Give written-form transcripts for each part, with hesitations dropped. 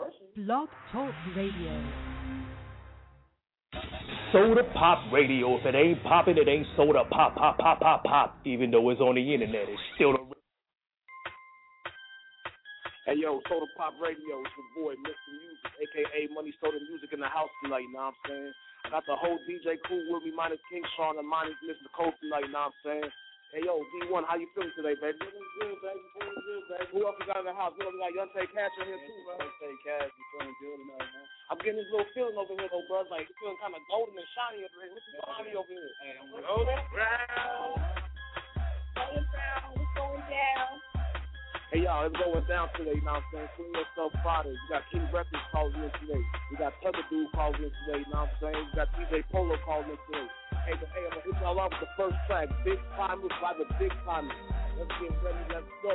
Blog Talk Radio. Soda Pop Radio. If it ain't popping, it ain't soda pop, pop, pop, pop, pop. Even though it's on the internet, it's still the. Hey, yo, Soda Pop Radio. It's your boy, Mr. Music, a.k.a. Money Soda Music in the house tonight, you know what I'm saying? I got the whole DJ crew with me, minus King Sean and minus Mr. Cole tonight, you know what I'm saying? Hey, yo, D1, how you feeling today, baby? Feeling good, baby. Feeling good, baby. Who else we got in the house? We got Yontae Cash in here, too, bro. Yontae Cash, you feeling good tonight, man? I'm getting this little feeling over here, though, bro. Like, it's feeling kind of golden and shiny over here. What's going on over here? Hey, I'm golden brown. Going down. What's going down? Hey, y'all, it's going down today, you know what I'm saying? Swing yourself Friday. We got King Records calling in today. We got Tugger Dude calling in today, you know what I'm saying? We got DJ Polo calling in today. Hey, I'm going to hit y'all off with the first track, Big Timers by the Big Timers. Let's get ready, let's go.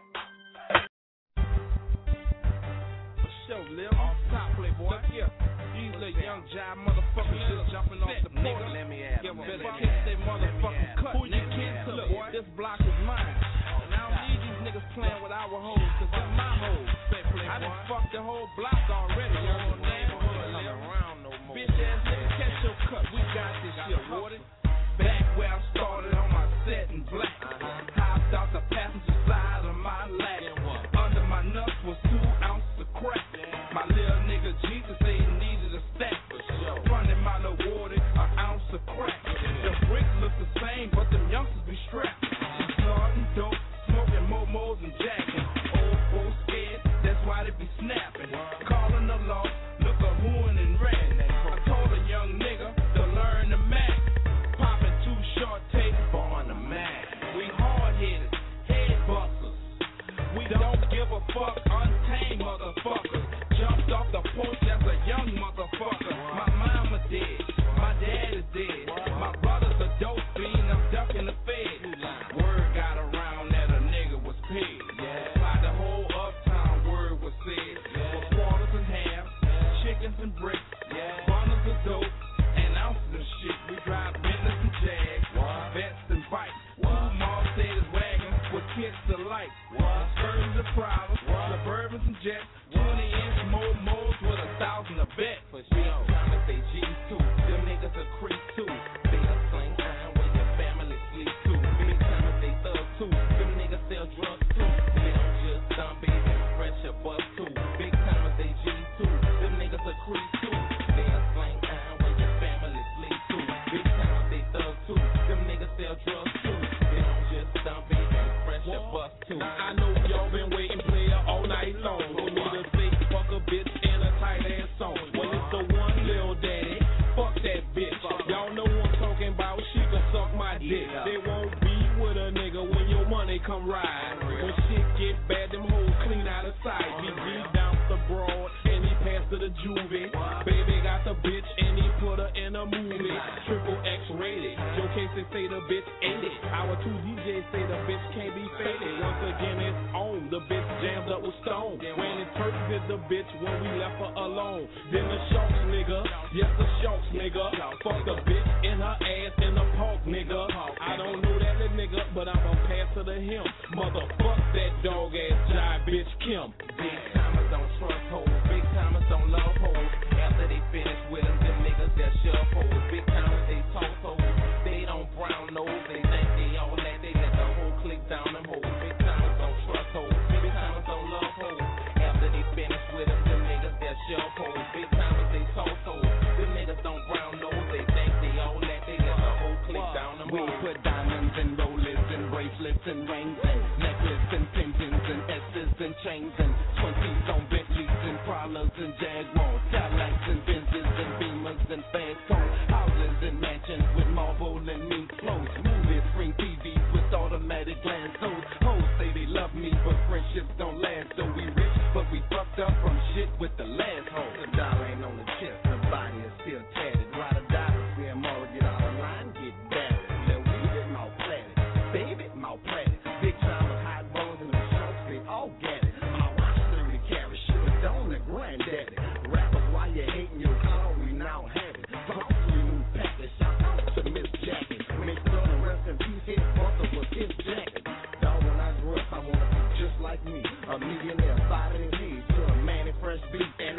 For sure, Lil. Off top, playboy. Look here. These little young jive motherfuckers just jumping off the porch. Let me ask you. Better kiss their motherfucking cut. Who you kids to, boy? This block is mine. And I don't need these niggas playing with our hoes, cause they're my hoes. I done fucked the whole block already. You don't neighborhood around no more. Bitch ass nigga, catch your cut. We got this shit awarded. Back where I started on my set in black. Hopped out the passenger side of my lap. Under my nuts was 2 ounces of crack. My little nigga Jesus say he needed a stack. Running my little water, 1 ounce of crack. The bricks look the same, but them youngsters be strapped. Snorting dope, smoking momos and jacking. Old folks scared, that's why they be snapping. Calling the law, look a hooing and red. I told a young nigga to learn the Mac. Popping 2 short tapes on the Mac. We hard-headed, head busters. We don't give a fuck, untamed motherfuckers. Jumped off the porch as a young motherfucker. My mama dead, my dad is dead. My brother's a dope fiend, I'm ducking the fed. Word got around that a nigga was paid. By the whole uptown, word was said. For quarters and halves, chickens and bricks, bundles of dope, and ounces of shit. We drive Bentleys and Jags, Vests and bikes, 2 Mercedes wagons with kids to light. Spurs and Prowlers, Suburbans and Jets, 20-inch momos with 1,000 a bet. For sure. Time they G2, them niggas are creep too. They a sling iron where your family sleep too. Big time they thug too. Them niggas sell drugs too. They don't just dump it and fresh a bus too. Big time they G2, them niggas are creep too. They a sling iron where your family sleep too. Big time they thug too. Them niggas sell drugs too. They don't just dump it and fresh a bus too. I know y'all been waiting, player, all night long. For me to say fuck a bitch in a tight ass song. When it's the one Lil Daddy, fuck that bitch. Y'all know who I'm talking about, she can suck my dick. They won't be with a nigga when your money come ride. When shit get bad, them hoes clean out of sight. BG down the broad and he passed to the juvie. Baby got the bitch and he put her in a movie. Triple X rated. Your case they say the bitch ate it. Our 2 DJs say the bitch can't be faded. Once again it's on. The bitch jammed up with Stone. When it turns hit the bitch when we left her alone. Then the Sharks nigga, yes the Sharks nigga. Fuck the bitch in her ass in the park nigga. I don't know that little nigga, but I'ma pass her to him. Motherfuck that dog ass jive bitch Kim. Big timers don't trust hoes, big timers don't love hoes. After they finish with them, them niggas that shove hoes. Big timers they talk hoes, they don't brown nose. They think they all that, they let the whole click down them hoes. Big timers don't trust hoes, big timers don't love hoes. After they finish with them niggas that shove hoes. Big timers they talk hoes, them niggas don't brown nose. They think they all that, they let the whole click down them hoes. We put diamonds and rollers and bracelets and rings and necklaces and pendants and S's and chains and 20s on Bentleys and Prowlers and Jaguars, Cadillacs and Benzes and Beamers and fast cars, houses and mansions with marble and mink clothes, movies, screen TVs with automatic glance. Those hoes say they love me, but friendships don't last. So we rich, but we fucked up from shit with the last hoe. The dollar ain't on the chest, the body is still tatted. A lot of dollars, see them all get out of line, get battered. Little weed is more platted, baby, more platted. Big time with hot rolls and the sharks, they all get it. My watch 30 carats, should've done the granddaddy. Rappers, why you hating your clothes, we now have it. Talk to your new package, shout out to Miss Jackie. Make sure the rest in peace, his brother was his jacket. Dog, when I grew up, I wanna be just like me. A millionaire, 5 in his head, to a man in fresh beat and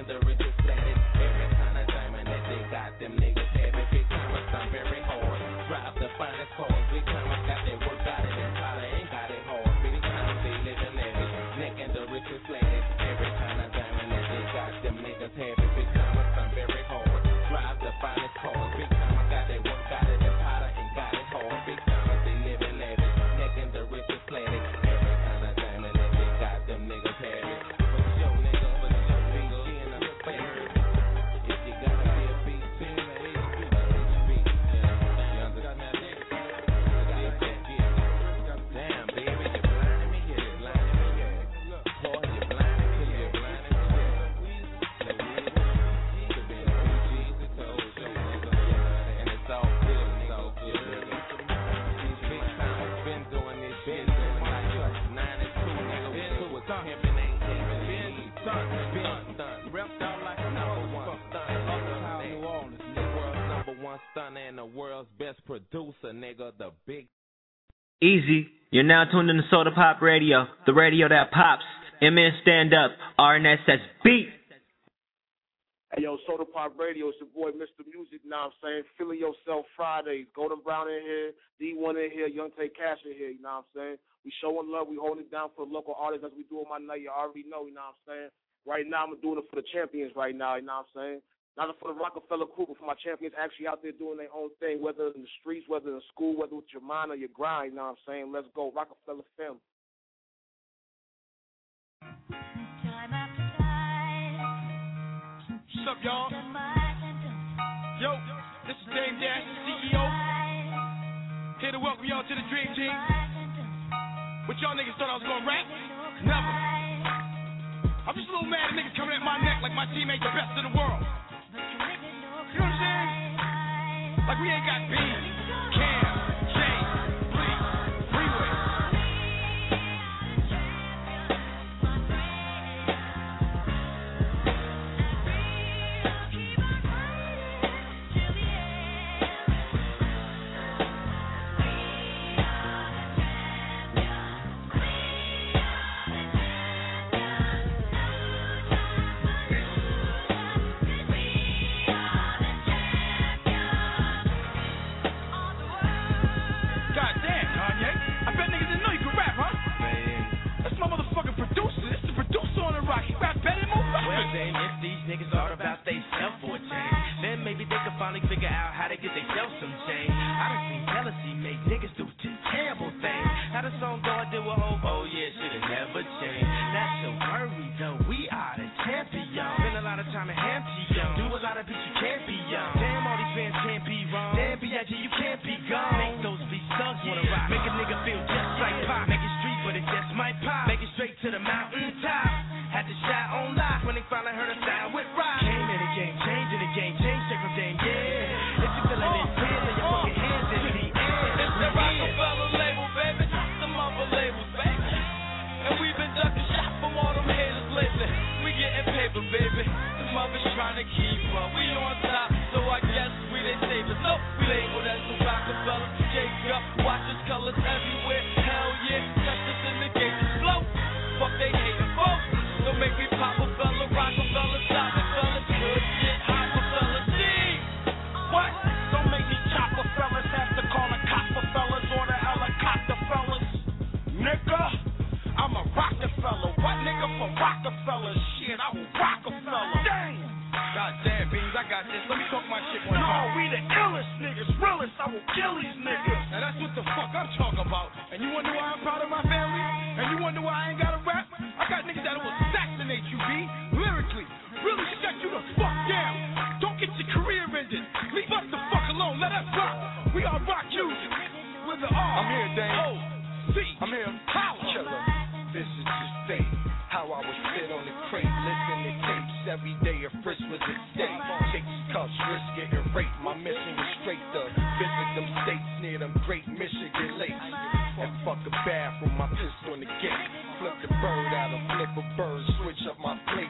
Making the richest planet. Every kind of diamond that they got, them niggas have it. Big time, I'm very hard. Drive the finest cars. Big time, I got that work, got it, and Tyler ain't got it hard. Big time, they living lavish. Making the richest planet. Every kind of diamond that they got, them niggas have it. Big time, I'm very hard. Drive the finest cars. Big time, I got that work, got it, and Tyler ain't got it hard. Big time, they living lavish. Making the richest planet. Every kind of diamond that they got, them niggas have it. And the world's best producer, nigga, the big Easy. You're now tuned in to Soda Pop Radio, the radio that pops. MN stand up, RNS says beat. Hey, yo, Soda Pop Radio, it's your boy, Mr. Music, now I'm saying, Feeling Yourself Fridays, Golden Brown in here, D1 in here, Young Tay Cash in here, you know what I'm saying? We showing love, we holding it down for the local artists as we do on my night, you already know, you know what I'm saying? Right now, I'm doing it for the champions right now, you know what I'm saying? Not for the Rockefeller crew, but for my champions actually out there doing their own thing, whether in the streets, whether in school, whether with your mind or your grind, you know what I'm saying? Let's go, Rockefeller family. What's up, y'all? Yo, this is Dame Dash, the CEO. Here to welcome y'all to the Dream Team. What y'all niggas thought I was gonna rap? Never. I'm just a little mad at niggas coming at my neck like my team ain't the best in the world. You know what I'm saying? Like we ain't got beans, Cam, Jay, Lee, Freeway. If these niggas are about they self for a change, then maybe they can finally figure out how to get themselves some change. I done seen jealousy make niggas do terrible things. How the song go, I do a hope, oh yeah, should've never changed. Not so worried though, we are the champions. Spend a lot of time in Hampton, do a lot of beats you can't be young. Damn, all these fans can't be wrong. Damn, B.I.G. you can't be gone. Make those beats thugs wanna rock. Make a nigga feel just like pop. Make it street, but it just might pop. Make it straight to the mountain top. Had to shot on lock when they finally heard a sound with rock. Came in the game, changing the game, change different game, yeah. If you feeling this, then your fucking hands in the air. It's the Rockefeller label, baby. Some other labels, baby. And we've been ducking shots from all them haters lately. We getting paper, baby. The mothers trying to keep up. We on top, so I guess we they save us. No, we labeled as the Rockefeller. Jacob, watch us colors everywhere. Hell yeah, touch us in the gate to flow. Fuck they hating folks. Don't make me pop a fella, Rockefeller, stop it, fellas. Good shit, Rockefeller, see. What? Don't make me chopper fellas. Have to call a copper fellas or the helicopter fellas. Nigga, I'm a Rockefeller. What nigga for Rockefeller? Shit, I will Rockefeller. Dang. Goddamn, Beans, I got this. Let me talk my shit one time. No, we the illest niggas, realest. I will kill these niggas. Now that's what the fuck I'm talking about. And you wonder why I'm proud of my family? And you wonder why I ain't got a rap? I got niggas that will assassinate you, B. Lyrically. Really shut you the fuck down. Don't get your career ended. Leave us the fuck alone. Let us rock. We are rock music. With the R. I'm here, Dane. O-C. I'm here. Power. Killer. This is just fate. How I was fit on the crate. Listen to tapes every day. A frisk was a state. Takes cuffs, risk getting raped. My mission was straight to visit them states near them great Michigan lakes. And fuck a bathroom, my pistol in the gate. Flip the bird out and flip a bird, switch up my plate.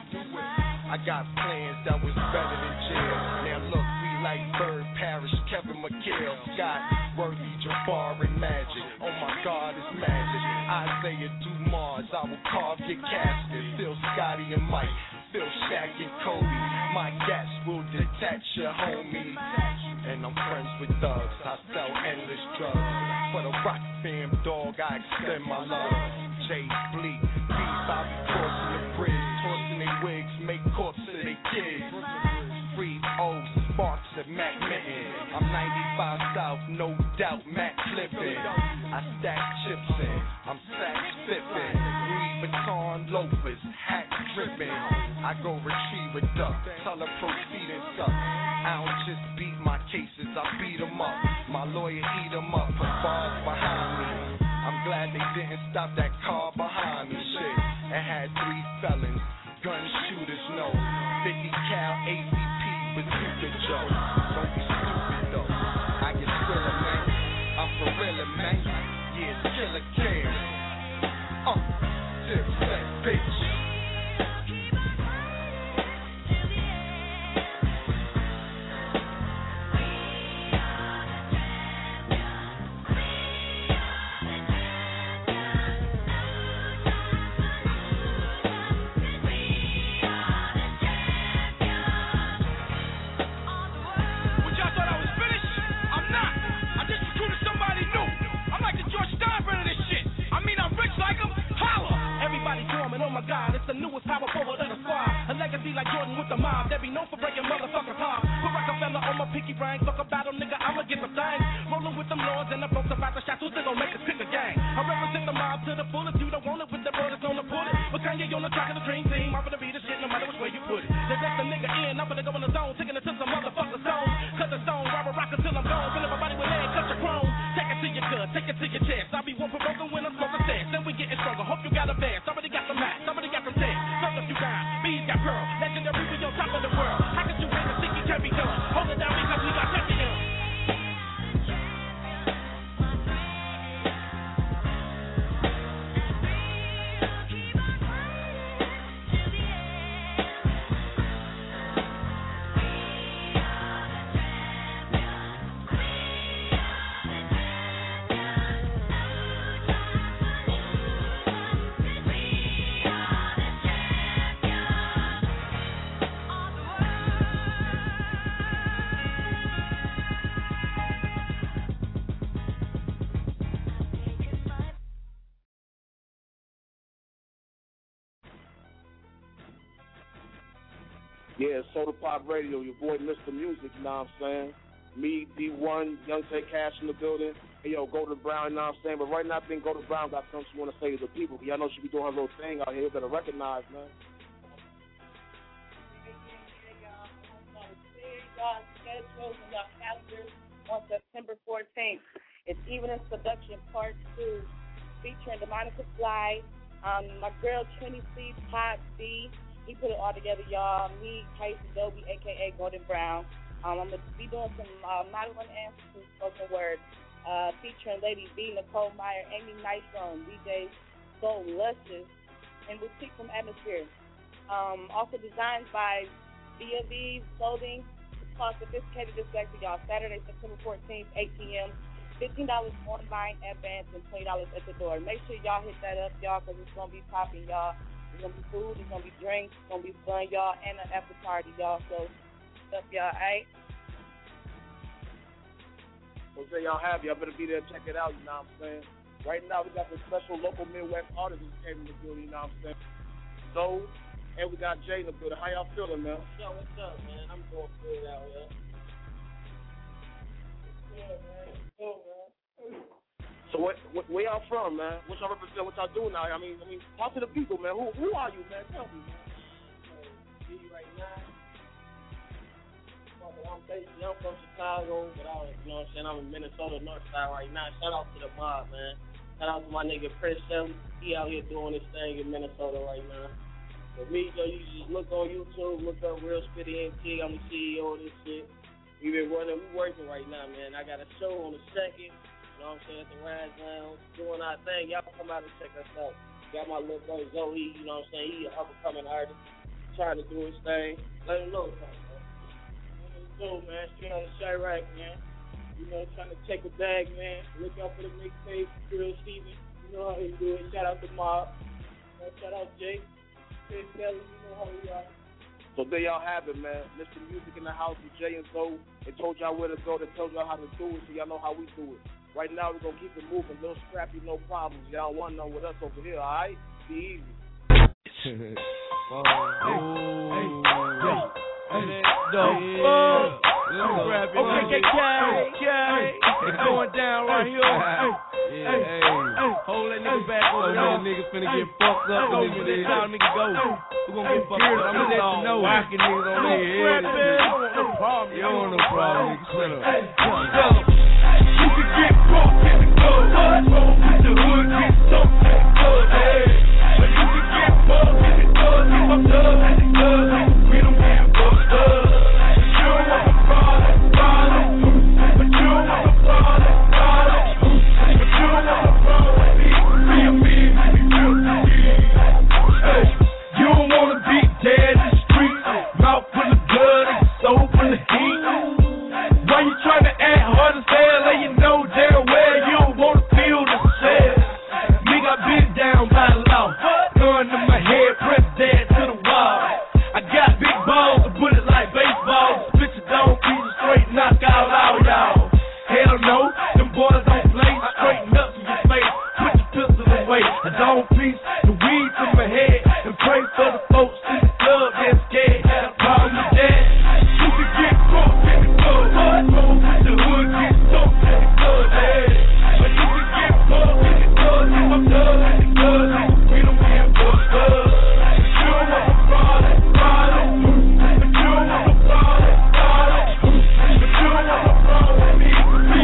I got plans that was better than jail. Now look, we like Bird, Parrish, Kevin McHale, Scott, Worthy, Jafar, and Magic. Oh my God, it's magic. Isaiah Dumars, I will carve your casket. Still Scotty and Mike. Phil, Shaq, and Kobe. My gas will detach your homie. And I'm friends with thugs, I sell endless drugs. For the rock fam, dog, I extend my love. Jay Bleak, beef, I be crossing the bridge. Tossing they wigs, make corpse of they kids. Free O's, Sparks, and Mac Mitten. I'm 95 South, no doubt, Mac flipping. I stack chips in, I'm sacks flipping. Louis Vuitton loafers, hat dripping. I go retrieve a duck, tell her proceed and suck. I don't just beat my cases, I beat them up. My lawyer eat them up, put bars behind me. I'm glad they didn't stop that car behind me. Shit, it had 3 felons, gun shooters, no. 50 cal ACP, bazooka Joe. Don't be stupid though, I get thriller, man. I'm for real, man. Yeah, killer care. Dipset, bitch. It's the newest power forward of the squad. A legacy like Jordan with the mob. They be known for breaking motherfuckers' hearts. Put Rockefeller on my pinky ring. Fuck a battle, nigga, I'ma get the thing. Rolling with them lords and the folks about the shots. Who's gon' make us pick a gang? I represent the mob to the fullest. You don't want it with the brothers on the bullet. But Kanye on the track of the dream team. I'm gonna be the shit no matter which way you put it. They let the nigga in. I'm gonna go in the zone. Taking it to some motherfuckers' zone. Cut the stone, rock until I'm gone. Fill up my body with lead, cut your chrome. Take it to your gut, take it to your chest. I'll be one provoking when I'm smoking sex. Then we getting stronger. Hope you got a bed. Somebody got some hats. Somebody got some text. Some of you got B's got pearl. Legendary, we on top of the world. How could you win a think it can be done? Hold it down because we got champions. Yeah, Soda Pop Radio, your boy Mr. Music, you know what I'm saying? Me, D1, Young Tay Cash in the building. Hey, yo, Golden Brown, you know what I'm saying? But right now, I think Golden Brown got something she want to say to the people. Y'all know she be doing her little thing out here. You better recognize, man. Y'all schedules and y'all calendars on September 14th. It's Evening Seduction Part 2, featuring Demonica Fly, my girl Trini C, Pop B. He put it all together, y'all. Me, Casey Dobie, a.k.a. Golden Brown. I'm going to be doing some modeling and some spoken word, featuring Lady B, Nicole Meyer, Amy Nystrom, DJ Soul Luscious, and Boutique from Atmosphere. Also designed by B&B Clothing. It's called Sophisticated Dyslexia, y'all. Saturday, September 14th, 8 p.m. $15 online advance and $20 at the door. Make sure y'all hit that up, y'all, because it's going to be popping, y'all. It's going to be food, it's going to be drinks, it's going to be fun, y'all, and an after party, y'all. So, what's up, y'all, all right? Jose, y'all have y'all better be there and check it out, you know what I'm saying? Right now, we got the special local Midwest artists who came in the building, you know what I'm saying? So, and we got Jay in the building. How y'all feeling, man? Yo, what's up, man? I'm doing good out here. Yeah, man. Cool, man. So where y'all from, man? What y'all represent? What y'all doing out here? I mean, talk to the people, man. Who are you, man? Tell me, man. Me right now. I'm from Chicago, but you know what I'm saying? I'm in Minnesota, North Side right now. Shout out to the mob, man. Shout out to my nigga Prince Shelly. He out here doing his thing in Minnesota right now. For me, yo, you just look on YouTube, look up Real Spitty NT. I'm the CEO of this shit. We working right now, man. I got a show on the 2nd. You know what I'm saying, at the Rise Lounge, doing our thing. Y'all come out and check us out. Got my little boy Zoe, you know what I'm saying, he an up-and-coming artist, trying to do his thing. Let him know something, man. What man, straight on the shirt rack, man. You know, trying to check the bag, man. Look out for the mixtape, Real Steven. You know how he do it. Shout out to Mob. Shout out Jake. Chris Kelly, you know how we are. So there y'all have it, man. Mr. Music in the house with Jay and Zoe. They told y'all where to go. They told y'all how to do it, so y'all know how we do it. Right now, we're going to keep it moving. No scrappy, no problems. Y'all want none with us over here, all right? Be easy. It's going down right here. Hold that nigga back over there. Niggas finna get fucked up. Go for this. How nigga go? We gonna get fucked up. I'm gonna let you know. Rockin' niggas on here. You don't want no problem, nigga. Shut up. You can get broke in the club. The hood gets stumped in the club. But you can get fucked in the club. Get fucked up in the club. We don't get fucked up. But you don't want no problem. But you don't want no problem. But you don't want no problem with me. Hey, you don't wanna be dead in the street. Mouth full of blood and soul full of heat. Why you tryna act hard as hell and you know damn well you don't wanna feel the shell? Nigga, I been down by law. Gun to my head, press dead to the wall. I got big balls, I put it like baseball. Spit your dome, piece of straight knockout out, y'all. Hell no, them boys don't play. Straight nuts in your face, put your pistol away. I don't piece the weed to my head and pray for the folks in the club that's scared. Got a problem with that. You can get broke in the club. The hood gets stumped in the club. But you can get broke in the club. Get fucked up in the club. We don't get fucked up. But you don't want no problem. But you don't want no problem. But you don't want no problem with me.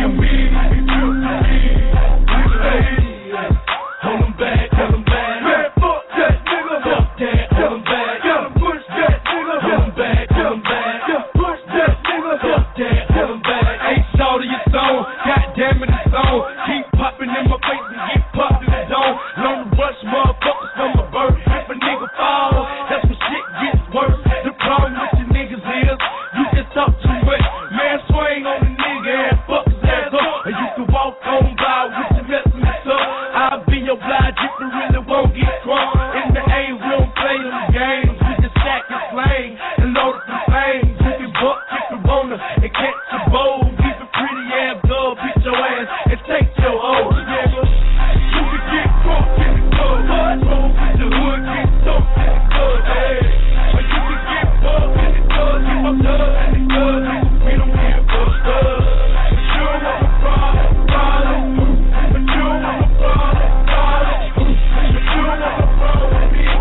Hold them back, tell them back. Man, fuck that nigga. Fuck that, tell them back. Gotta push that nigga. Tell them back, tell them back. Push that nigga. Fuck that, tell them back. Ain't short of your song. Goddamn it, it's on. Keep popping in my face and get popped in the dome. Learn to rush motherfuckers from a bird. If a nigga fall, that's when shit gets worse. The problem with you niggas is you just talk too much. Man, swing on the nigga and fuck his ass up. And you can walk on by with your messing this up. I'll be obliged if you really won't get crunk. In the A, we don't play them games. We just stack and slang and load up some things. You can buck if you wanna and catch your bowl. Keep it pretty ass dub, beat your ass and take your old nigga. You can get crunk in the club. The hood gets stumped in the club. Or you can get fucked in the club. Get fucked up in the club. We don't get fucked up. But you don't want no problem. But you don't want no problem. But you don't want no problem with me.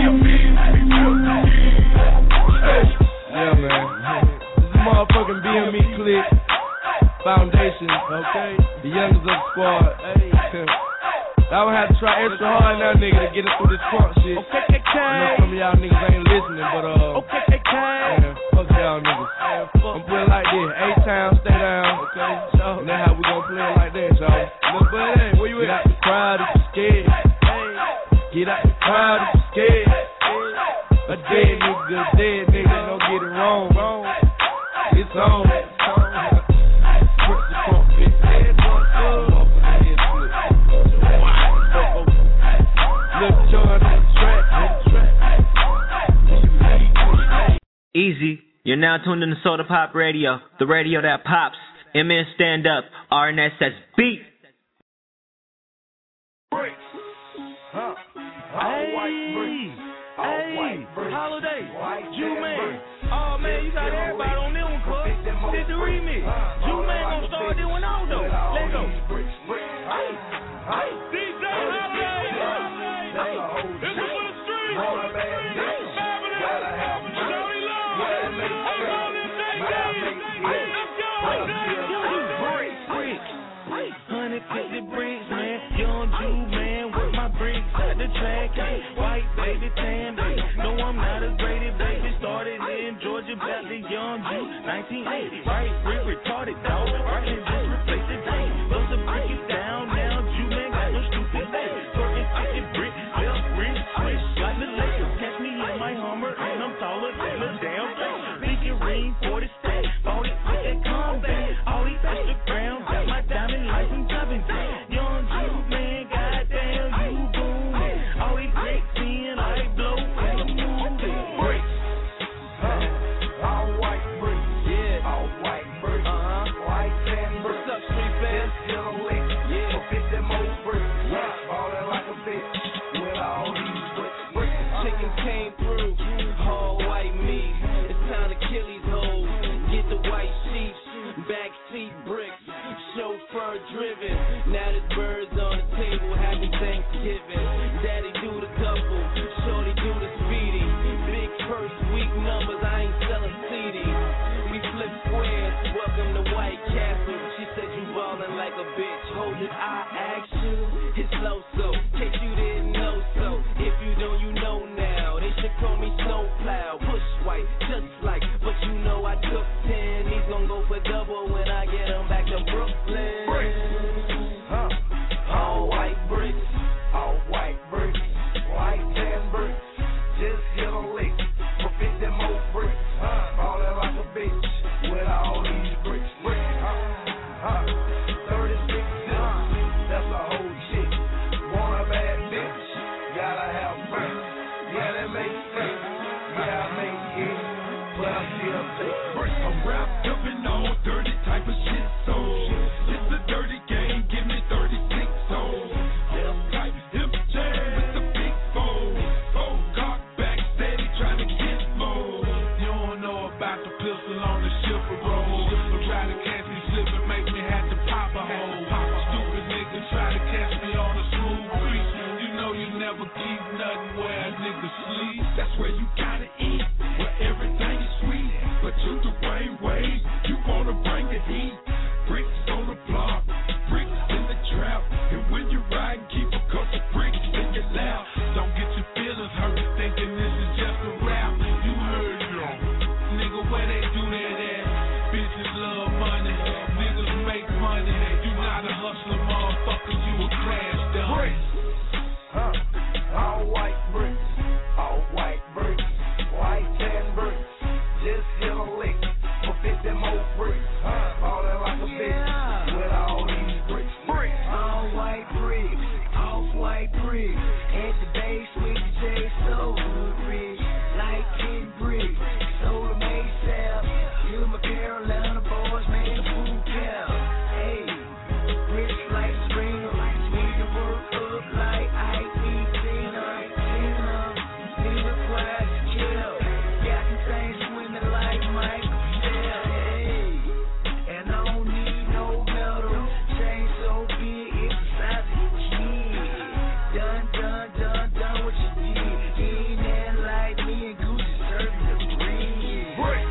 Yeah, man. This is motherfucking BME Click Foundation, okay? The youngest of the squad. Hey. I would have to try extra hard now, nigga, to get us through this crunk shit. Okay. I know some of y'all niggas ain't listening, but man, fuck y'all niggas. I'm putting it like this: A-Town, stay down, okay? And that's how we gonna play it like that, y'all. Look, but hey, where you at? Get out the crowd if you scared. Get out the crowd if you scared. A dead nigga, don't get it wrong. It's on. Easy. You're now tuned in to Soda Pop Radio, the radio that pops. MN Stand Up, RNS says beat. Hey, Holiday, Juman. Oh man, you got everybody on this one, cuz. Did the remix. Juman gonna start this one out though. Let's go. Hey, DJ Holiday. This is for the streets. Bricks, man, young Jew, man, with my bricks at the track, white baby, tan baby, no, I'm not a graded baby, started in Georgia, back the young Jew, 1980, right, brick retarded, dog, right, and just replace the day, those are break it down, now, Jew, man, got no stupid baby, working 50 brick, belt, ring, switch, like the Lakers, catch me in my Hummer, and I'm taller than a damn thing, thinking ring, 40 stack, bought it with that combat, all these extra ground, got my diamond license, driving down. Young Jew, man, goddamn, you booming. All these bricks in, I blow, and I'm moving. Bricks. backseat bricks, chauffeur driven. Now this bird's on the table, happy Thanksgiving. Daddy do the couple, shorty do the speedy. Big first week numbers, I ain't selling CDs. We flip squares, welcome to White Castle. She said you ballin' like a bitch, hold it, I ask you. It's low so, case you didn't know so. If you don't, you know now. They should call me snowplow, push white, just like. But you know I took 10, he's gon' go for double when I get him back to Brooklyn. All white bricks, all white bricks, white tan bricks. Just hit a lick for 50 more bricks. Ballin' like a bitch with all these bricks. 36 cents, that's a whole chick. Want a bad bitch, gotta have bricks. Yeah, that makes sense. Yeah, I make it, but I still take bricks. I'm wrapped up in all dirty type of shit, so it's a dirty game. Give me 36 souls. Type hip jam with the big fold. Fold cock back steady, trying to get more. You don't know about the pistol on the shipper roll. Try to catch me slipping, make me have to pop a hole. Stupid nigga try to catch me on a smooth creek. You know you never keep nothing where a nigga sleep. That's where you gotta eat, where everything is sweet. But you the way, you wanna bring the heat. Bricks on the block, bricks in the trap. And when you ride, keep a couple bricks in your lap. Don't get your feelings hurt, thinking this is just a rap. You heard them, nigga, where they do that at? Bitches love money, niggas make money. You not a hustler, motherfucker, you a crash dumb. Bricks, all white bricks, all white bricks, white tan bricks. Just hit a lick for 50 more bricks. Ballin' like a bitch with all these bricks. Bricks, all white bricks, off white bricks. At the base with the J Soul bricks, like 10 bricks. Sold them ASAP. You my Carolina boys, man, food cow. Hey, rich like Serena, we can work up like I-18. Nigga quiet, chill. Got some things swimming like Michael Shell. Hey, and I don't need no metal. Chain so big, it's the size of your kid. Done what you did. He ain't nothing like me and Gucci serving the bread. Bricks,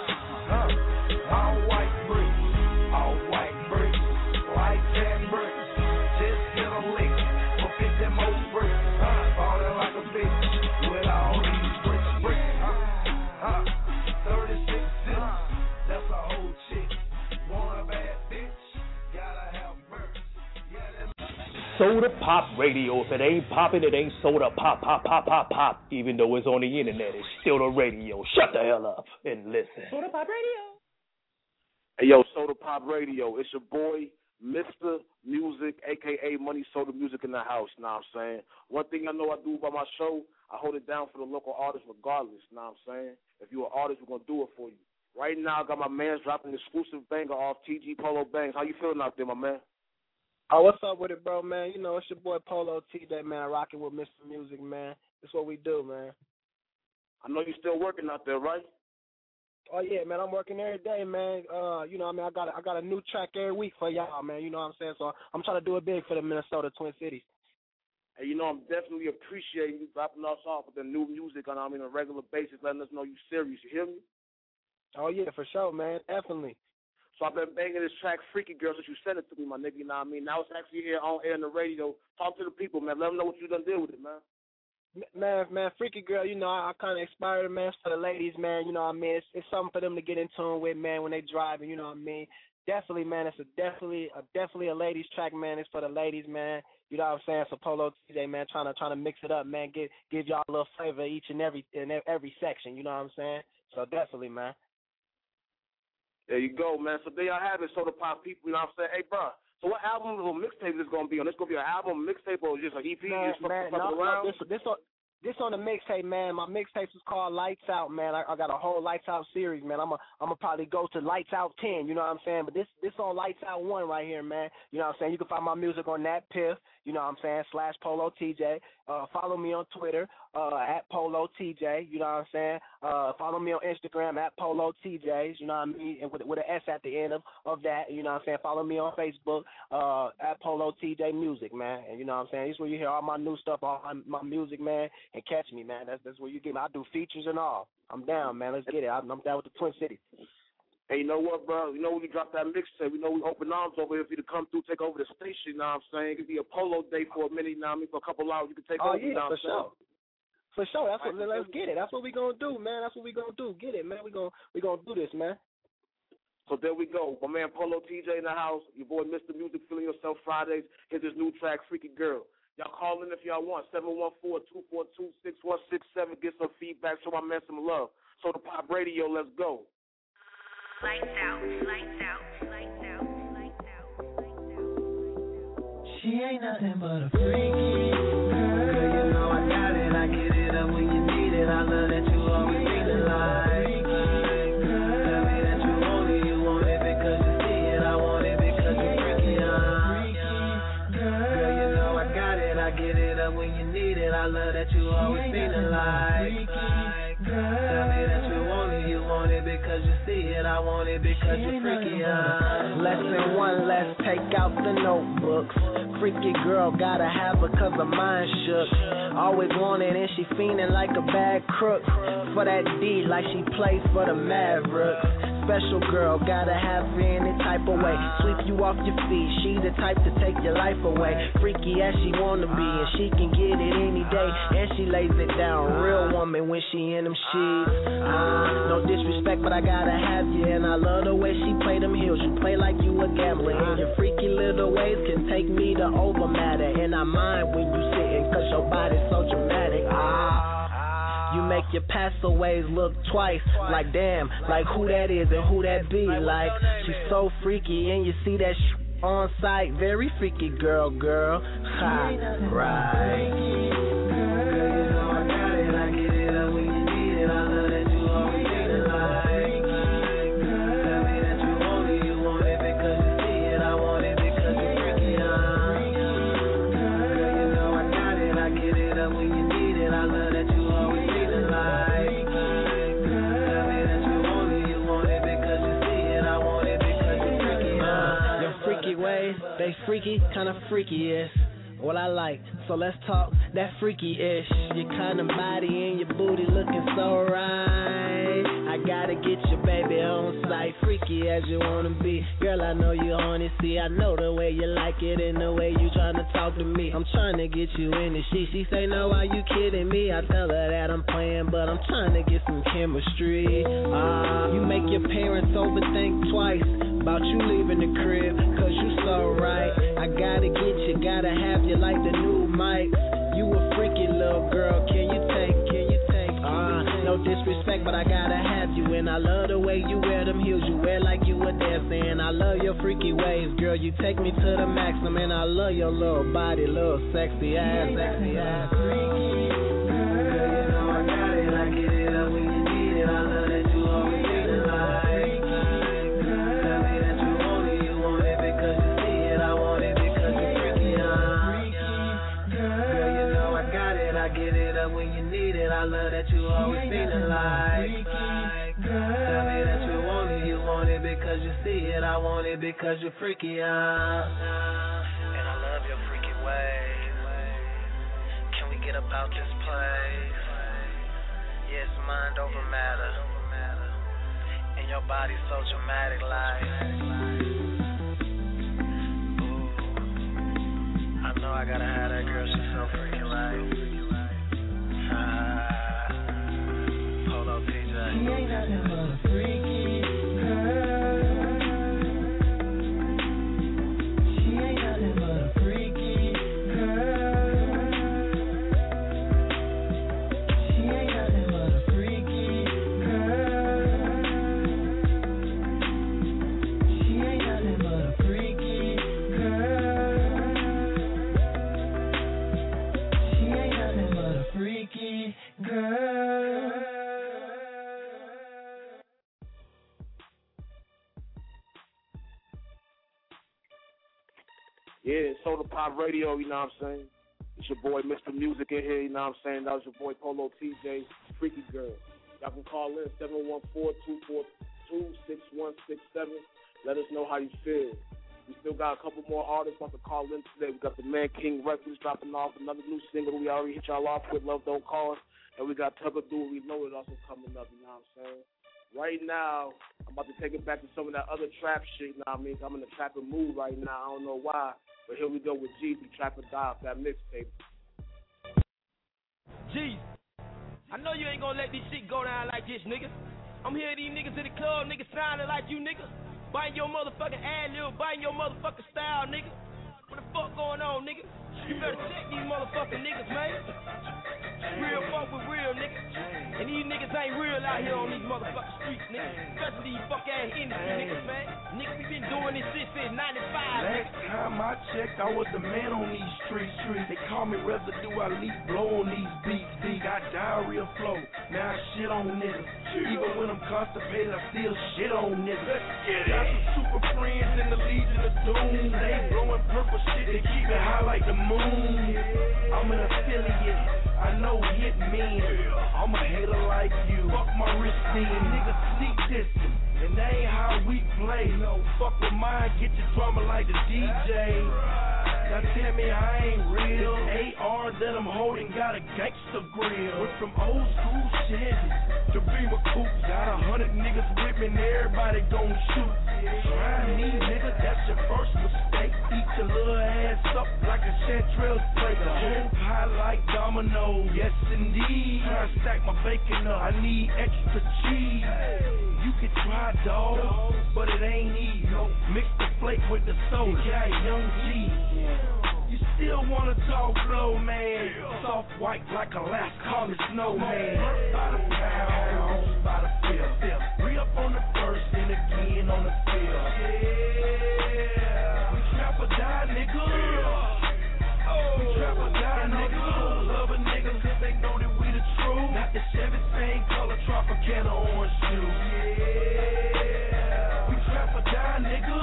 all white bricks, all white bricks, white tan bricks. Just hit a lick for 50 more bricks. Ballin' like a bitch with all these bricks. 36 cents, that's a whole chick. Want a bad bitch, gotta have bricks. Soda Pop Radio. If it ain't poppin', it ain't soda pop, pop, pop, pop, pop. Even though it's on the internet, it's still the radio. Shut the hell up and listen. Soda Pop Radio. Hey, yo, Soda Pop Radio. It's your boy, Mr. Music, a.k.a. Money Soda Music in the house, know what I'm saying? One thing I know I do by my show, I hold it down for the local artists regardless, know what I'm saying? If you're an artist, we're going to do it for you. Right now, I got my man's dropping an exclusive banger off TG Polo Bangs. How you feeling out there, my man? Oh, what's up with it, bro, man? You know, it's your boy Polo T Day, man, rocking with Mr. Music, man. That's what we do, man. I know you're still working out there, right? Oh yeah, man, I'm working every day, man. You know, I mean, I got a new track every week for y'all, man. You know what I'm saying? So I'm trying to do it big for the Minnesota Twin Cities. And you know, I'm definitely appreciating you dropping us off with the new music on, a regular basis, letting us know you serious. You hear me? Oh yeah, for sure, man. Definitely. So I've been banging this track, Freaky Girl, since you sent it to me, my nigga. You know what I mean? Now it's actually here on air in the radio. Talk to the people, man. Let them know what you done did with it, man. Man, Freaky Girl, you know, I kind of inspired, man, it's for the ladies, man, you know what I mean? It's something for them to get in tune with, man, when they driving, you know what I mean? Definitely, man, it's definitely a ladies track, man. It's for the ladies, man. You know what I'm saying? So Polo TJ, man, trying to mix it up, man. Give y'all a little flavor each and every section, you know what I'm saying? So definitely, man. There you go, man. So there y'all have it, Soda Pop people, you know what I'm saying? Hey, bro, so what album or mixtape is this going to be on? This going to be an album, mixtape, or just an EP? This on the mixtape, man. My mixtape is called Lights Out, man. I got a whole Lights Out series, man. I'm gonna probably go to Lights Out 10, you know what I'm saying? But this on Lights Out 1 right here, man. You know what I'm saying? You can find my music on that Piff. you know what I'm saying, /Polo TJ. Follow me on Twitter, at Polo TJ, you know what I'm saying. Follow me on Instagram, at Polo TJs, you know what I mean, and with an S at the end of that, you know what I'm saying. Follow me on Facebook, at Polo TJ Music, man. And you know what I'm saying, this is where you hear all my new stuff, all my music, man, and catch me, man. That's where you get me. I do features and all. I'm down, man. Let's get it. I'm down with the Twin Cities. Hey, you know what, bro? You know when we drop that mixtape, we know we open arms over here for you to come through, take over the station, you know what I'm saying? It could be a polo day for a minute, you know what I mean? For a couple hours, you can take over, yeah, you know what I'm saying? sure. For sure. That's what. Let's get it. That's what we gonna do, man. That's what we gonna do. Get it, man. We gonna do this, man. So there we go. My man Polo TJ in the house. Your boy Mr. Music, Feeling Yourself Fridays. Here's his new track, Freaky Girl. Y'all call in if y'all want. 714-242-6167. Get some feedback. Show my man some love. So the Pop Radio, let's go. Lights out, lights out, lights out, lights out, lights out. She ain't nothing but a freaky girl. You know I got it, I get it up when you need it. I love that you always feel it like. Tell me that you want it because you see it. I want it because you're freaky, girl, you know I got it, I get it up when you need it. I love that you always feel it like. Tell me that you want it because you see it. I want it because you're freaky. Lesson 1, let's take out the notebooks. Freaky girl, gotta have her cause her mind shook. Always wanted and she fiending like a bad crook. For that D like she plays for the Mavericks. Special girl, gotta have her any type of way. Sweep you off your feet, she the type to take your life away. Freaky as she wanna be and she can get it any day. And she lays it down, real woman when she in them sheets. No disrespect but I gotta have you. And I love the way she play them heels. You play like you a gambler. And your freaky little ways can take me to over matter. And I mind when you sitting cause your body's so dramatic. You make your passaways look twice. Like damn, like who that is and who that be. Like she's so freaky and you see that on sight. Very freaky girl. Ha, right. Girl, you know I got it, I get it up when you need it. I love that you always feel it like. Tell me that you want it because you see it. I want it because you're freaky, Girl, you know I got it, I get it up when you need it. I love that you always feel it like. Tell me that you want it because you see it. I want it because you're freaky, Your freaky ways, they freaky, kinda freaky-ish. What I like, so let's talk that freaky-ish. Your kind of body and your booty looking so right. I gotta get your baby on sight, freaky as you wanna be. Girl, I know you horny, see, I know the way you like it and the way you tryna talk to me. I'm tryna get you in the sheet. She say, no, are you kidding me? I tell her that I'm playing, but I'm tryna get some chemistry. You make your parents overthink twice about you leaving the crib, cause you so right. I gotta get you, gotta have you like the new mic. You a freaky little girl, can you take? No disrespect, but I gotta have you. And I love the way you wear them heels. You wear like you a dancer. And I love your freaky ways, girl. You take me to the maximum. And I love your little body, little sexy ass. Freaky girl, you know I got it, I get it up when you need it. I love that you always feel it like. Tell me that you want it because you see it. I want it because you're freaky, Girl, you know I got it, I get it up when you need it. I love that you always feel it like. Tell me that you want it because you see it. I want it because you're freaky, And I love your freaky ways. Can we get about this place? Yes, mind over matter. And your body's so dramatic like. Ooh, I know I gotta have that girl, she's so freaky like. Polo TJ. She ain't nothing but a freaky girl. She ain't nothing but a freaky girl. She ain't nothing but a freaky girl. She ain't nothing but a freaky girl. She ain't nothing Yeah, Soda Pop Radio, you know what I'm saying? It's your boy Mr. Music in here, you know what I'm saying? That was your boy Polo TJ, Freaky Girl. Y'all can call in 714-242-6167. Let us know how you feel. We still got a couple more artists about to call in today. We got the Man King Records dropping off another new single we already hit y'all off with, Love Don't Call Us. And we got Tugger Do Reloaded also coming up, you know what I'm saying? Right now, I'm about to take it back to some of that other trap shit, you know what I mean? I'm in the trapper mood right now. I don't know why. But here we go with Jeezy, Trapper Die off that mixtape. Jeezy, I know you ain't gonna let this shit go down like this, nigga. I'm hearing these niggas in the club, niggas sounding like you, nigga. Biting your motherfucking ad-lib, biting your motherfucking style, nigga. What the fuck going on, nigga? You better check these motherfucking niggas, man. Real fuck with real niggas. And these niggas ain't real out here on these motherfucking streets, nigga. Especially these fuck ass industry niggas, man. Niggas, we been doing this shit since 95, Last time I checked, I was the man on these streets. They call me residue, I leak blow on these beats. Got diarrhea flow, now I shit on niggas. Even when I'm constipated, I still shit on niggas. Got some super friends in the Legion of Doom. They blowing purple shit, they keep it high like the moon. I'm an affiliate, I know hit men. I'm a hater like you, fuck my wrist then. Niggas sneak dissing, and that ain't how we play. No, fuck with mine, get your drama like the DJ. Now tell me I ain't real. AR that I'm holding got a gangster grill. Went from old school Chevys to Beamer Coupe. Got 100 niggas with me and everybody gon' shoot. Try me, nigga, that's your first mistake. Eat your little ass up like a Chanterelle steak. The whole pie like domino, yes indeed. Try to stack my bacon up, I need extra cheese. You can try, dog, but it ain't easy. Mix the flake with the soda, got Young G. You still wanna talk flow, man? Soft white like Alaska, call me snowman. By the pound, by the fifth. Re-up on the first and again on the fifth. Yeah, we trap or die, nigga. We trap or die, nigga. Love a nigga cause they know that we the truth. Not the Chevy same color, Tropicana orange juice. Yeah, we trap or die, nigga.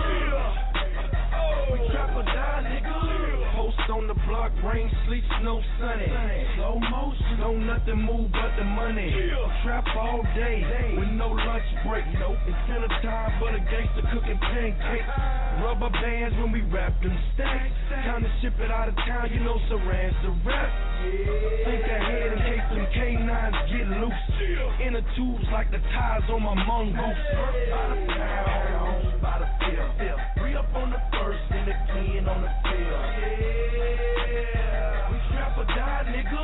We trap or die, nigga. Post on the block, rain, sleet, snow, sunny. Slow motion, don't nothing move but the money. Trap all day with no lunch break. It's dinner time, but a gangster cooking pancakes. Rubber bands when we wrap them stacks. Time to ship it out of town, you know Saran's the rap. Think ahead in case them K9s get loose. Inner tubes like the tires on my mongoose. By the pound, by the field. Re up on the first and again on the field. Yeah, we trap or die, nigga.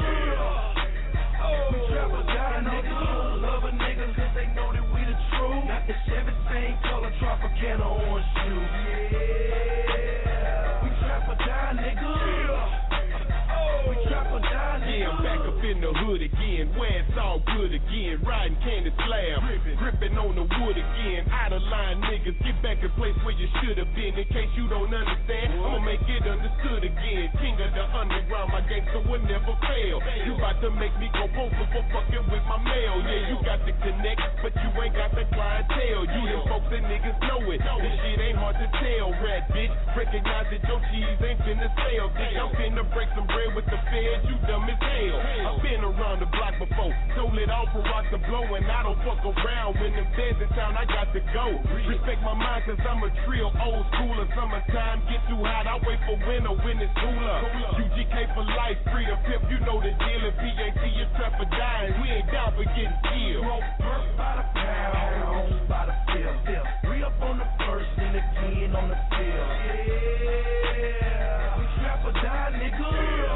We trap or die, nigga. Love a nigga cause they know that we the truth. Not the Chevy same color, Tropicana orange juice. Yeah, we trap or die, nigga. We trap or die, nigga. Yeah, I'm back up in the hood again, where it's all good again. Riding candy slab, gripping on the wood again. Out of line niggas, get back in place where you should have been. In case you don't understand, I'ma make it understood again. King of the underground, my gangster will never fail. You about to make me go postal for fucking with my mail. Yeah, you got the connect, but you ain't got the clientele. You them folks and niggas know it. This shit ain't hard to tell, rat bitch. Recognize that your cheese ain't finna sell. Bitch, I'm finna break some bread with the feds, you dumb as hell. I've been around the block before, sold it all for rock to blow, and I don't fuck around. When them feds in town, I got to go. Respect my mind, cause I'm a trill, old schooler. Summertime get too hot, I wait for winter when it's cooler. UGK for life, free to pimp, you know the deal. If PAT, you trap or dying, we ain't down for getting killed. By the pound, by the field. Re up on the first and again on the field. Yeah, we trap or die, nigga.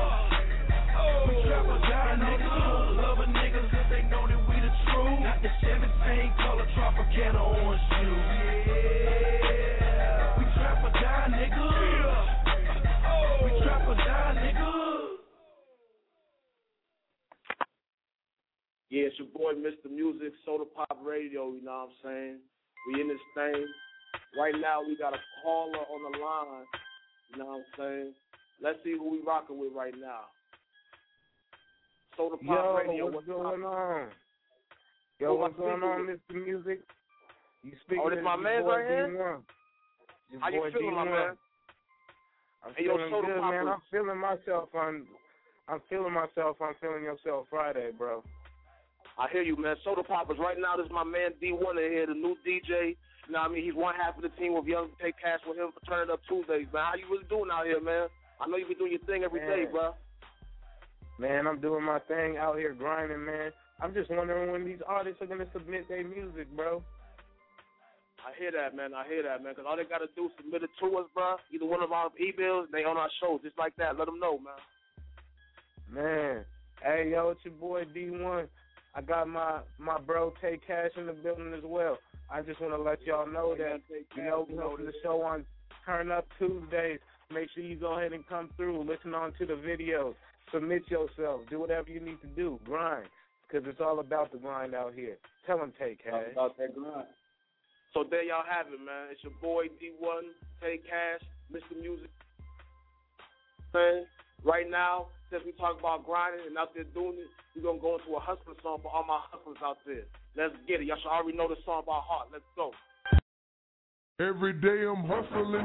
We trap or die, nigga. Love a nigga cause they know that we the truth. Not the Chevy same color, Tropicana orange juice. Yeah, we trap or die, nigga. We trap or die, nigga. Yeah, it's your boy Mr. Music, Soda Pop Radio, you know what I'm saying? We in this thing. Right now we got a caller on the line, you know what I'm saying? Let's see who we rocking with right now. Soda Pop Radio. What's going on? Yo, what's going on, Mr. Music? You speaking this my man right here? How you feeling, my man? I'm Hey, yo, feeling Soda good, Pop, man. I'm feeling myself on Feeling Yourself Friday, bro. I hear you, man. Soda Poppers. Right now, this is my man D1 in here, the new DJ. You know what I mean? He's one half of the team with Young Take Cash with him for Turn It Up Tuesdays, man. How you really doing out here, man? I know you be doing your thing every day, bro. Man, I'm doing my thing out here grinding, man. I'm just wondering when these artists are going to submit their music, bro. I hear that, man. Because all they got to do is submit it to us, bro. Either one of our emails, they on our show, just like that. Let them know, man. Man. Hey, yo, it's your boy D1. I got my bro Take Cash in the building as well. I just want to let y'all know that, you know, we open the show on Turn Up Tuesdays. Make sure you go ahead and come through, listen on to the videos, submit yourself, do whatever you need to do, grind, because it's all about the grind out here. Tell them Take Cash. All about that grind. So there y'all have it, man. It's your boy D1, Take Cash, Mr. Music. Man, right now, since we talk about grinding and out there doing it, we're going to go into a hustling song for all my hustlers out there. Let's get it. Y'all should already know the song by heart. Let's go. Every day I'm hustling.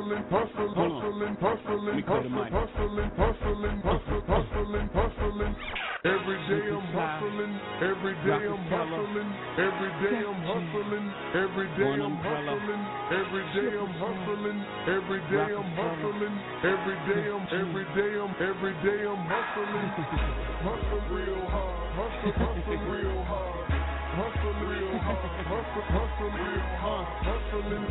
Every day I'm hustling. Every day I'm hustling. Every day I'm hustling. Every day I'm hustling. Every day I'm hustling. Every day I'm hustling. Every day I'm hustling. Hustle real hard. Hustle real hard. Hustle real hard. Hustle real hard. Hustling.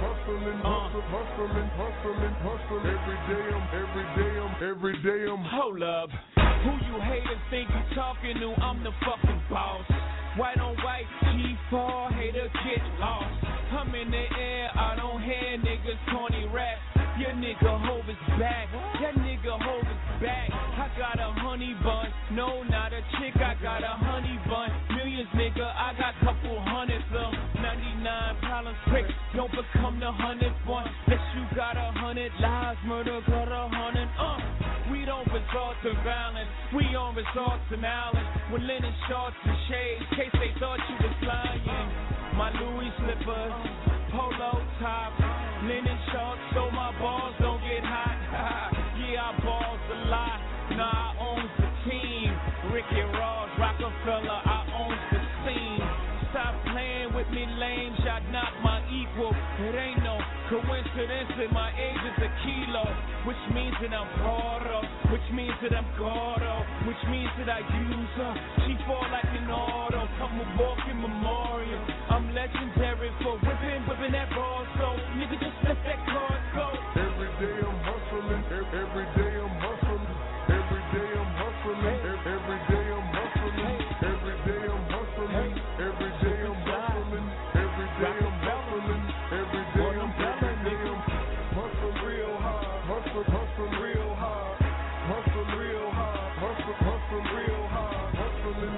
Every day I'm. Hold up. Who you hate and think you talking to? I'm the fucking boss. White on white, G4, hater get lost. I'm in the air, I don't hear niggas corny rap. Your nigga Hov is back. That nigga Hov is back. I got a honey bun. No, not a chick, I got a honey bun. Millions, nigga, I got couple hundreds of 99 problems quick. Don't become the 100th one. Yes, you got 100 lives, murder got 100. We don't resort to violence. We on resort to knowledge. With linen shorts and shades, in case they thought you was lying. My Louis slippers, polo top, linen shorts so my balls don't get hot. Yeah, I balls a lot. Nah, I owns the team. Ricky Ross, Rockefeller, I owns the scene. Stop playing with me, lame. Y'all not my equal. It ain't no coincidence that my age is a kilo, which means that I'm Porto, which means that I'm Gordo, which means that I use her. She fall like an auto. I'm a walking memorial. I'm legendary for whipping that ball. So nigga, just let that card go. Every day I'm hustling. Every day I'm hustling. Every day I'm hustling. Every day I'm hustling. Every day I'm hustling. Every day I'm hustling. Every day I'm hustling. Every day I'm hustle real hard. Hustle real hard. Hustle real hard. Hustle real hard. Hustling.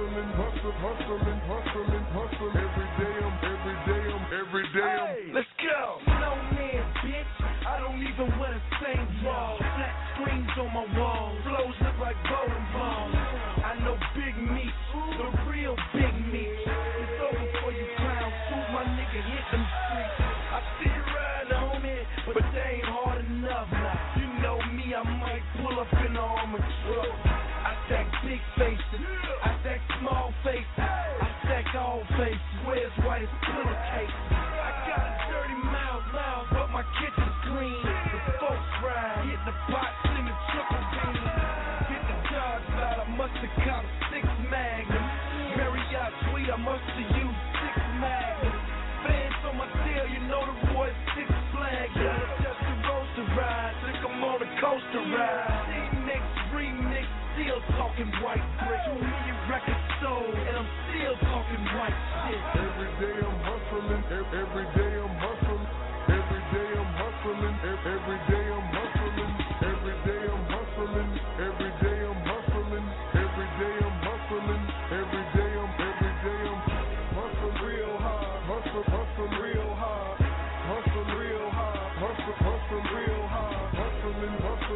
Every day I'm. Let's go. No man, bitch. I don't even wear the same draws. Black screens on my wall. Flows look like bowling balls. I know big meat, the real big meat. It's over for you clowns. Shoot my nigga, hit them streets. I see you riding on it, but they ain't hard enough. You know me, I might pull up in the armored truck. I stack big faces, I stack small faces, I stack all faces. Where's white as pillowcase? I got a dirty mouth, but my kitchen's clean. The folks ride, hit the pot, sing the triple beam. Hit the Dodge lot, I must have caught a 6 Magnum. Marriott suite, I must have used 6 Magnum. Fans on my tail, you know the boys 6 Flags. Gotta touch the roaster ride, think I'm on a coaster ride. Remix, still talking white brick. 2 million records sold, and I'm still talking white shit. Every day I'm hustling. Every day I'm hustling. Every day I'm hustling. Every day I'm hustling. Every day I'm hustling. Every day I'm hustling. Every day I'm hustling. Every day I'm hustle real hard. Hustle real hard. Hustle real hard. Hustle real hard. Hustling.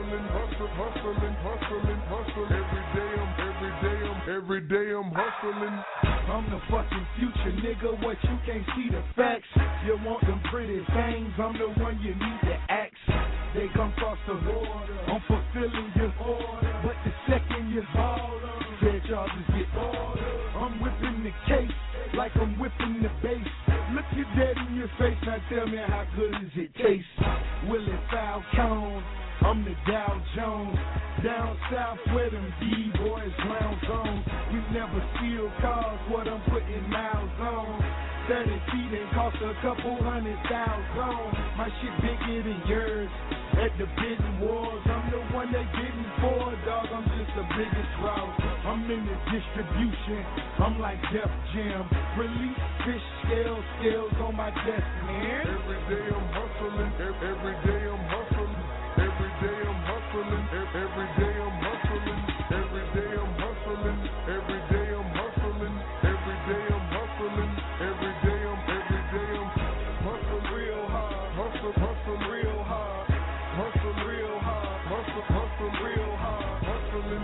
Every day I'm hustling. I'm the fucking future, nigga. What you can't see the facts? You want them pretty things? I'm the one you need to ask. they come cross the border. I'm fulfilling your order, but the second you ball up, said charges get ordered. I'm whipping the case like I'm whipping the bass. Look you dead in your face, now tell me how good does it taste? Willie Falcone, I'm the Dow Jones. Down south where them D-boys round zones. We never steal cars, what I'm putting miles on. 30 feet and cost a couple $100,000. My shit bigger than yours. At the bidding wars, I'm the one they bidding for, dog. I'm just the biggest route. I'm in the distribution. I'm like Def Jam. Release fish scales on my desk, man. Every day I'm hustling. Every day I'm hustling. Every day I'm hustling. Every day I'm hustling. Every day I'm hustling. Every day I'm hustling. Every day I'm hustling. Every day I'm hustling real hard. Hustle real hard. Hustle real hard. Hustle real hard. Hustling.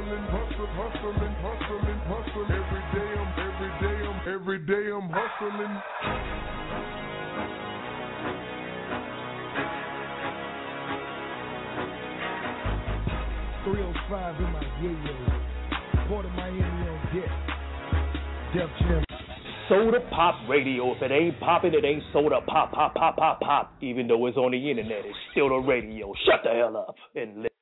Every day I'm hustling. 305 in my yayo. Port of Miami on deck. Def Jam. Soda Pop Radio. If it ain't poppin', it ain't soda pop, pop, pop, pop, pop. Even though it's on the internet, it's still the radio. Shut the hell up and listen.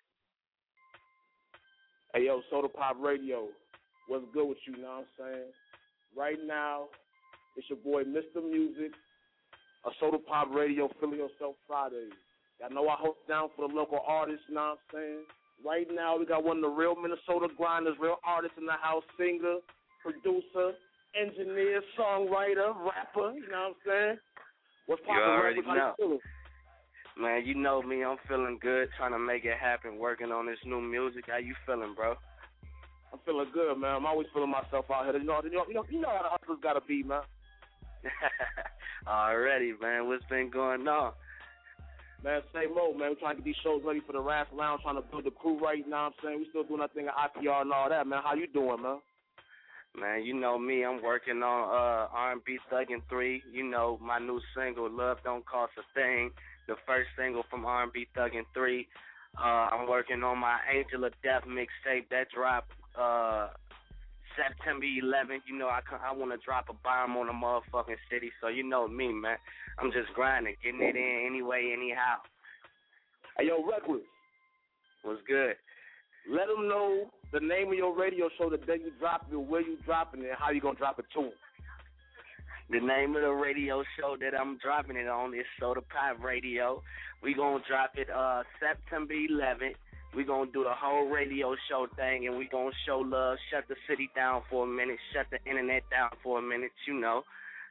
Hey, yo, Soda Pop Radio. What's good with you, know what I'm saying? Right now, it's your boy, Mr. Music, a Soda Pop Radio, Feeling Yourself Fridays. Y'all know I hold down for the local artists, you know what I'm saying? Right now, we got one of the real Minnesota grinders, real artists in the house, singer, producer, engineer, songwriter, rapper, you know what I'm saying? What's poppin', You already rappers? How you feeling? Man, you know me, I'm feeling good, trying to make it happen, working on this new music. How you feeling, bro? I'm feeling good, man. I'm always feeling myself out here. You know how the hustler's got to be, man. Already, man. What's been going on? Man, same old, man. We're trying to get these shows ready for the Rap Lounge, trying to build the crew right now. I'm saying we still doing our thing at IPR and all that, man. How you doing, man? Man, you know me. I'm working on R&B Thuggin' 3. You know, my new single, Love Don't Cost a Thing. The first single from R&B Thuggin' 3. I'm working on my Angel of Death mixtape that dropped September 11th. You know, I want to drop a bomb on the motherfucking city, so you know me, man. I'm just grinding, getting it in anyway, anyhow. Hey, yo, Reckless. What's good? Let them know the name of your radio show, the day you drop it, where you dropping it, and how you going to drop it to them. The name of the radio show that I'm dropping it on is Soda Pop Radio. We going to drop it September 11th. We going to do the whole radio show thing, and we going to show love, shut the city down for a minute, shut the internet down for a minute, you know.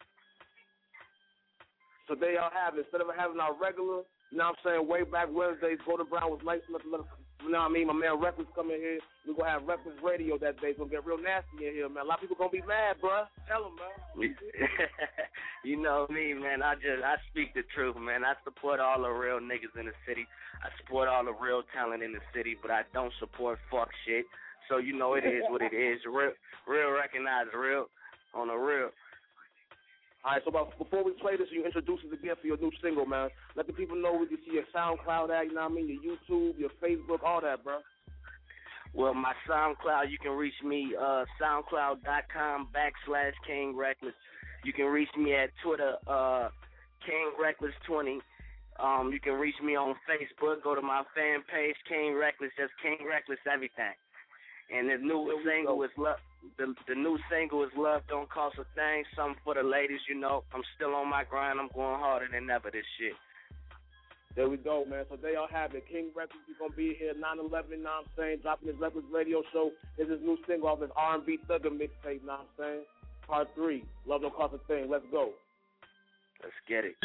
So there y'all have it. Instead of having our regular, you know what I'm saying, way back Wednesdays, Golden Brown was nice enough to let us, you know what I mean, my man Reckless come in here. We're going to have Reckless Radio that day. It's going to get real nasty in here, man. A lot of people going to be mad, bruh. Tell them, man. You know me, man. I speak the truth, man. I support all the real niggas in the city. I support all the real talent in the city, but I don't support fuck shit. So, you know, it is what it is. Real recognize real on the real. All right, so before we play this, you introduce us again for your new single, man. Let the people know where you see your SoundCloud at, you know what I mean, your YouTube, your Facebook, all that, bro. Well, my SoundCloud, you can reach me, SoundCloud.com/King Reckless. You can reach me at Twitter, King Reckless 20. You can reach me on Facebook. Go to my fan page, King Reckless. Just King Reckless everything. And the new single is Love. The new single is Love Don't Cost a Thing. Something for the ladies, you know. I'm still on my grind. I'm going harder than ever this shit. There we go, man. So there y'all have it. King Reckless is going to be here 9/11, you know what I'm saying, dropping his Reckless radio show. This is his new single off his R&B Thugger mixtape, you know what I'm saying? Part 3, Love Don't Cost a Thing. Let's go. Let's get it.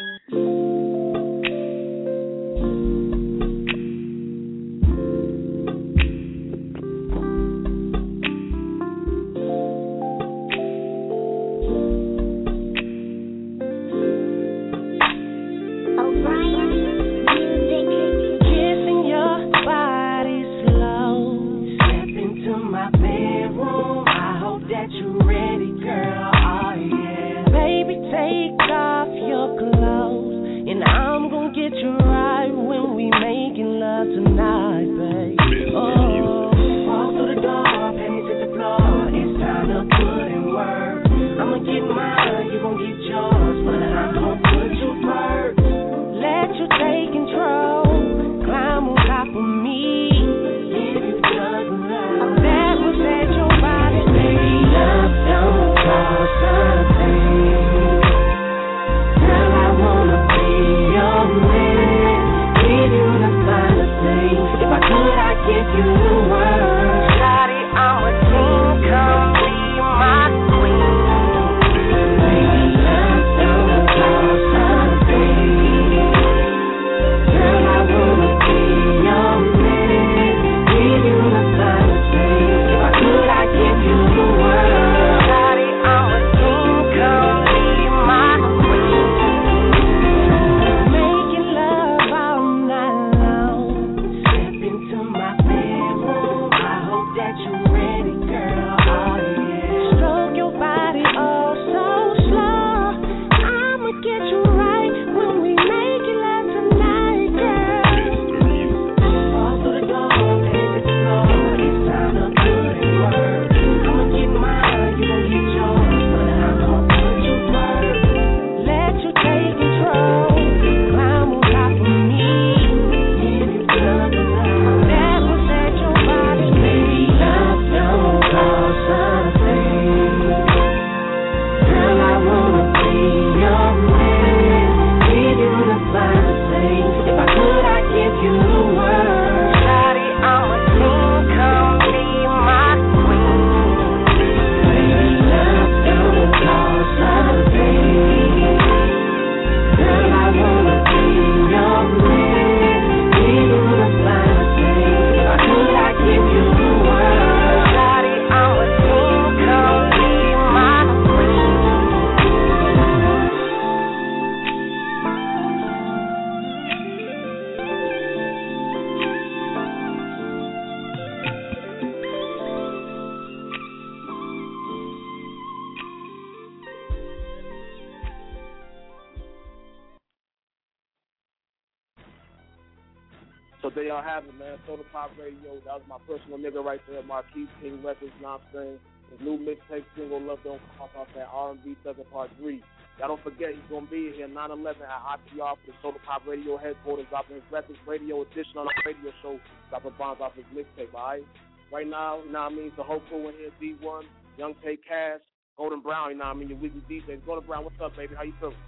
So there y'all have it, man. Soda Pop Radio. That was my personal nigga right there, Marquise King Records, you know what I'm saying? His new mixtape single, Love Don't Cost, off that R&B Second Part 3. Y'all don't forget, he's going to be here 9/11 at IPR for the Soda Pop Radio headquarters, dropping his records, radio edition on our radio show, dropping bombs off his mixtape, all right? Right now, you know what I mean, the whole crew in here, D1, Young Tay Cash, Golden Brown, you know what I mean, your weekly DJs. Golden Brown, what's up, baby? How you feeling?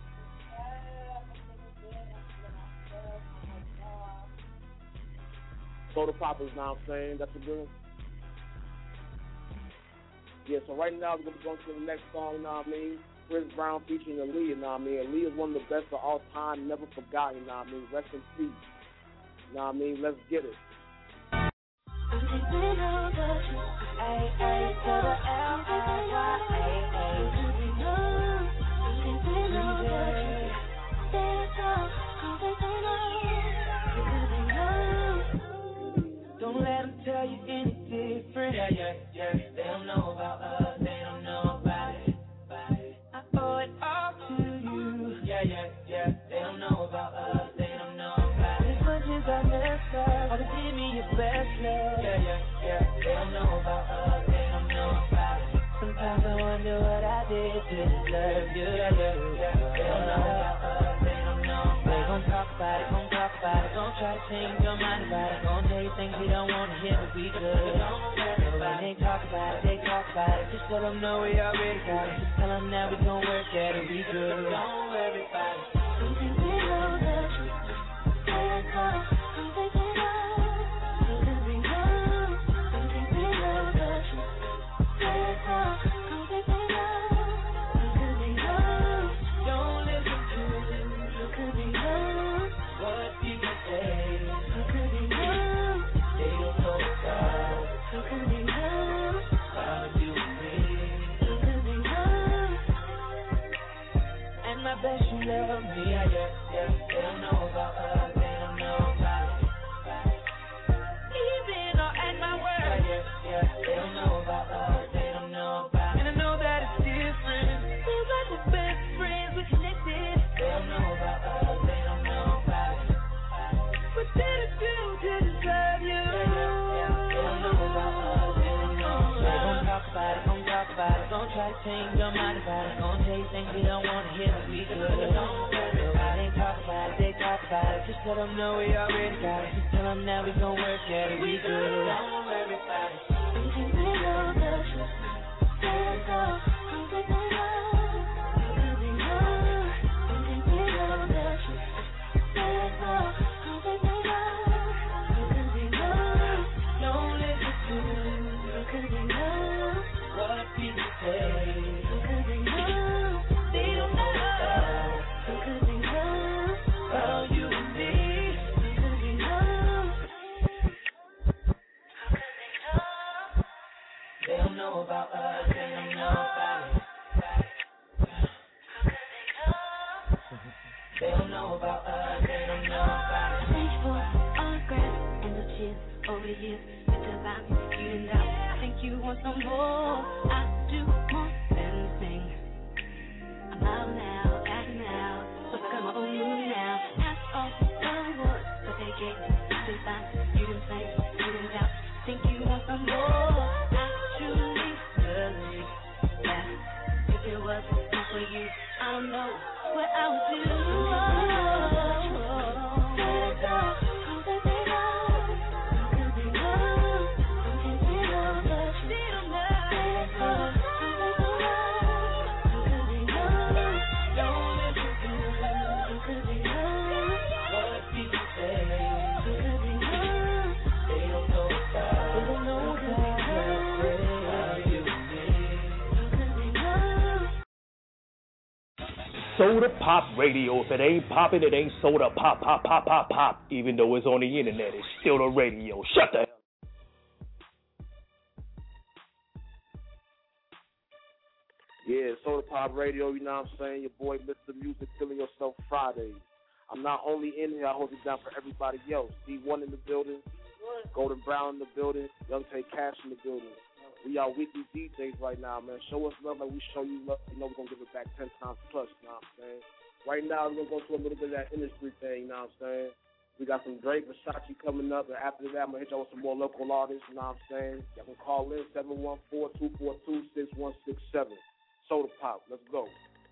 Soda Poppers, you know what I'm saying? That's a good one. Yeah, so right now we're going to be going to the next song, you know what I mean? Chris Brown featuring Aaliyah, you know what I mean? Aaliyah is one of the best of all time, never forgotten, you know what I mean? Rest in peace. You know what I mean? Let's get it. Don't let them tell you any different. Yeah. They don't know about us. They don't know about it. I owe it all to you. Yeah. They don't know about us. They don't know about it. As much as I messed up, always give me your best love. Yeah. They don't know about us. They don't know about it. Sometimes I wonder what I did to deserve you. Yeah. They don't know about us. They don't know about it. They gon' talk about it. Gon' try to change your mind about it. Gon' tell you things you don't wanna hear, but we good. So when they talk about it, just let them know we already got it. Just tell them now we gon' work at it, we good. Don't worry about it. Something we know that you can't call. Something we know. Something we know. Something we know that you can't call. Something we know. Something we know. Don't listen to them. Something we know. What people say. Something we know. They don't know about. Something we know. About you and me. Something we know. And I bet you love me. Yeah. They don't know about us. They don't know about it. Even or at my word. Yeah. They don't know about us. They don't know about it. And I know that it's different. Feels like we're best friends. We're connected. They don't know about us. They don't know about it. What did I do to deserve you? Yeah. They don't know about us. They don't know about it. They gon' talk about it. Gon' try to change your mind about it. Gon' tell you things you don't wanna hear, but we good. They talk about it. Just let them know we already got it. Just tell them now we gon' work at it. We good. Don't worry about it. Something we know that you can't go. Something we know. Something we know. Something we know that you can't go. Something we know. Something we know. Don't listen to them. Something we know. What people say. Something we know. They don't know. Something we know. About you and me. Something we know. They don't know about us. They don't know about it. They don't know about us. They don't know about it. Thanks for autographs and the cheers over the years. Because I'm you now. I think you want some more. I do more than sing. I'm out now, acting out. So come up on you now. Ask all the words, but they gave me this time. You didn't say, you didn't doubt. Think you want some more. I truly believe that if it wasn't for you, I don't know what I would do. Soda Pop Radio. If it ain't popping, it ain't soda pop, pop, pop, pop, pop. Even though it's on the internet, it's still the radio. Shut the hell up. Yeah, Soda Pop Radio, you know what I'm saying? Your boy Mr. Music, Feeling Yourself Fridays. I'm not only in here, I hold it down for everybody else. D1 in the building, Golden Brown in the building, Young Tay Cash in the building. We are weekly DJs right now, man. Show us love like we show you love. You know we're going to give it back 10 times plus, you know what I'm saying? Right now, we're going to go to a little bit of that industry thing, you know what I'm saying? We got some Drake, Versace coming up, and after that, I'm going to hit y'all with some more local artists, you know what I'm saying? Y'all can call in 714-242-6167. Soda Pop, let's go.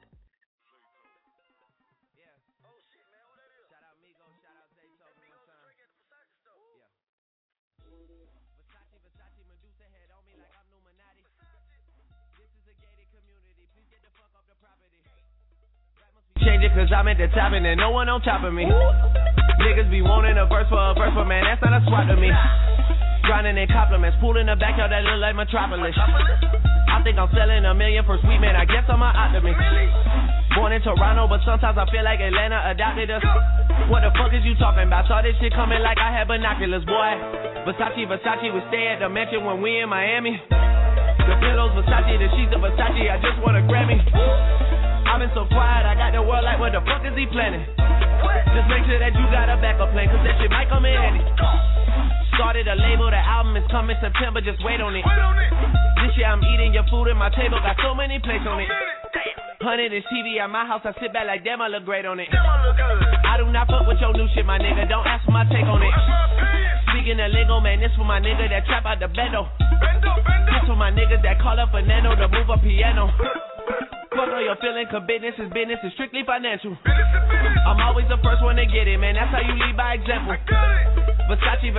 Change it cause I'm at the top and there's no one on top of me. Niggas be wanting a verse, but man, that's not a swap to me. Grinding in compliments, pool in the backyard that look like Metropolis. I think I'm selling $1 million for sweet man, I guess I'm an optimist. Born in Toronto, but sometimes I feel like Atlanta adopted us. What the fuck is you talking about? Saw this shit coming like I had binoculars, boy. Versace, we stay at the mansion when we in Miami. The pillows Versace, the sheets of Versace, I just want a Grammy. I've been so quiet, I got the world like, what the fuck is he planning? Just make sure that you got a backup plan, cause that shit might come in handy. Started a label, the album is coming September, just wait on it. This year I'm eating your food at my table, got so many plates on it. 100-inch TV at my house, I sit back like damn, I look great on it. I do not fuck with your new shit, my nigga, don't ask for my take on it. Speaking of lingo, man, this for my nigga that trap out the bendo. This for my niggas that call up Fernando to move a piano. Fuck all your feeling, cause business is strictly financial. I'm always the first one to get it, man, that's how you lead by example. Versace.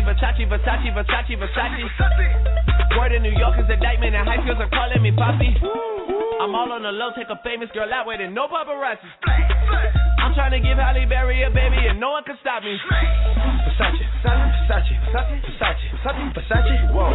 Word in New York is indictment, and high schools are calling me Poppy. I'm all on the low, take a famous girl out with it, no paparazzi. I'm trying to give Halle Berry a baby, and no one can stop me. Versace. Whoa.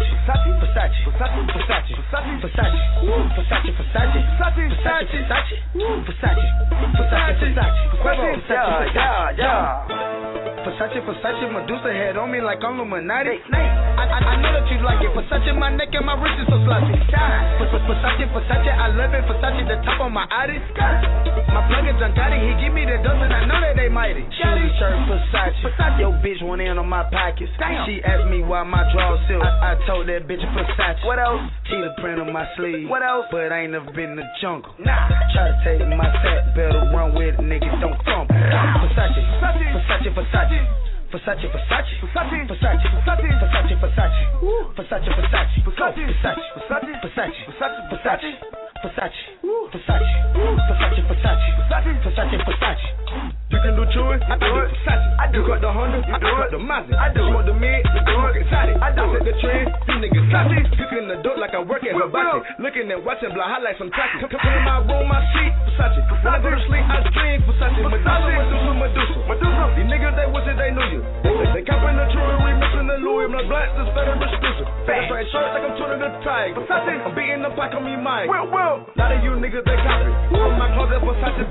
Versace, Medusa head on me like I'm Illuminati. I know that you like it. Versace, my neck and my wrist is so sloppy. Versace, I love it. Versace, the top on my Audi. My plug is Giancotti, he give me the dozen, I know that they mighty. Shoes, shirt, Versace. Yo, bitch went in on my pockets. Damn. She asked me why my drawers silk. I told that bitch Versace. What else? Cheetah print on my sleeve. What else? But I ain't never been in the jungle. Nah. Try to take my set, better run with it, nigga, don't fumble. Versace. You can do chewing, I do it. Versace. You got the Honda, I got the Mazda. I do want the mid, I smoke excited. I set the trend, you niggas sloppy. Cooking the dope like I work at Hibachi. Looking and watching blind highlights from Taki. Come in my room, my seat, Versace. When I go to sleep, I dream Versace. Medusa. These niggas, they wish that they knew you. They copping the jewelry, mixing the Louis. My black is better exclusive. That's right, shorts like I'm turning the tiger. I'm beating the pack on me, Mike. Well. Now that you niggas, they copy. From my closet, Versace.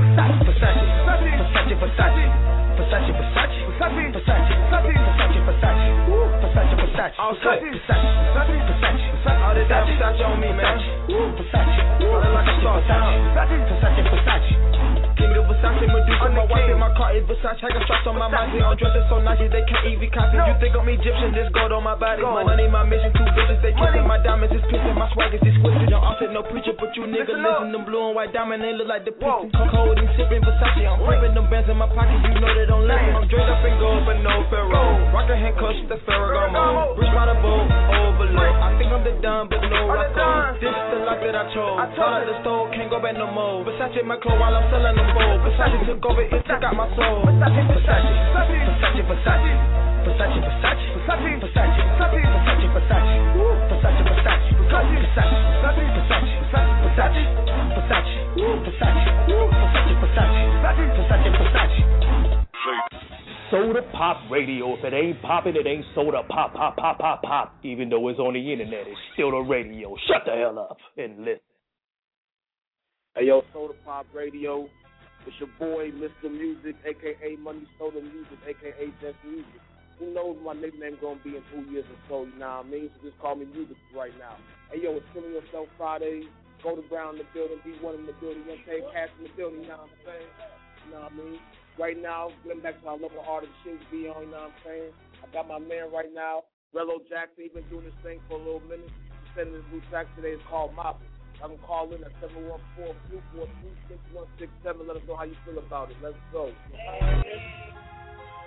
All set. All this damn Versace on me, man. All that like a star Versace. Give me the Versace, Medusa, my wife in my car is Versace. I got straps on my body, I'm dressing so nice they can't even copy. You think I'm Egyptian, this gold on my body. My money, my mission, 2 bitches, they kissing. My diamonds is pissing, my swag is exquisite. Y'all offset no preacher, but you niggas listen. Them blue and white diamonds, they look like the pistons. Cold and sipping Versace, I'm ripping them bands in my pocket, you know they don't listen. I'm draped up in gold, but no Pharaoh. Rockin' handcuffs, that's Ferragamo. Rich by the boat, overload. I think I'm the dumb, but no Rocco. This the life that I chose. All out the stove, can't go back no more. Versace my clothes while I'm selling them bold. Versace took over, it took out my soul. Versace. Soda Pop Radio. If it ain't popping, it ain't soda pop. Even though it's on the internet, it's still the radio. Shut the hell up and listen. Hey, yo, Soda Pop Radio. It's your boy, Mr. Music, a.k.a. Money Soda Music, a.k.a. Just Music. Who knows what my nickname going to be in 2 years or so, you know what I mean? So just call me Music right now. Hey, yo, it's Killing Yourself Friday. Go to Brown in the building, B1 in the building, you know what I'm saying? Cash in the building, you know what I'm saying? You know what I mean? Right now, getting back to our local artist, Shins be on, you know what I'm saying? I got my man right now, Rello Jackson. He's been doing this thing for a little minute. He's sending this new track today. It's called Mobbing. I can call in at 714-242-6167. Let us know how you feel about it. Let's go.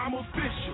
I'm official.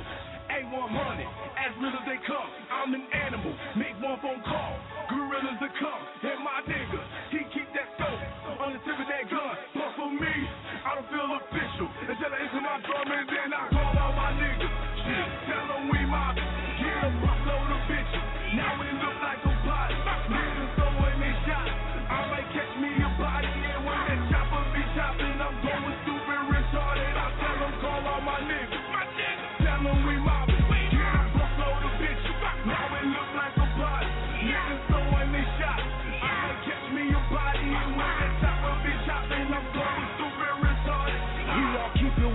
A100, as real as they come. I'm an animal, make one phone call. Gorillas that come, and my nigga, he keep that scope on the tip of that gun. But for me, I don't feel official until I enter my drum and then I call all my niggas. Shit, tell them we mob, get a busload of bitches. Now we look like a plot. Niggas throwing their shots. I might catch me a body, and when that chopper be chopping, I'm going stupid retarded. I tell them call all my niggas. Tell them we mob, get a busload of bitches. Now it look like a plot. Niggas throwing their shots. I might catch me a body, and when that chopper be chopping, I'm going stupid retarded. We all keep it 100.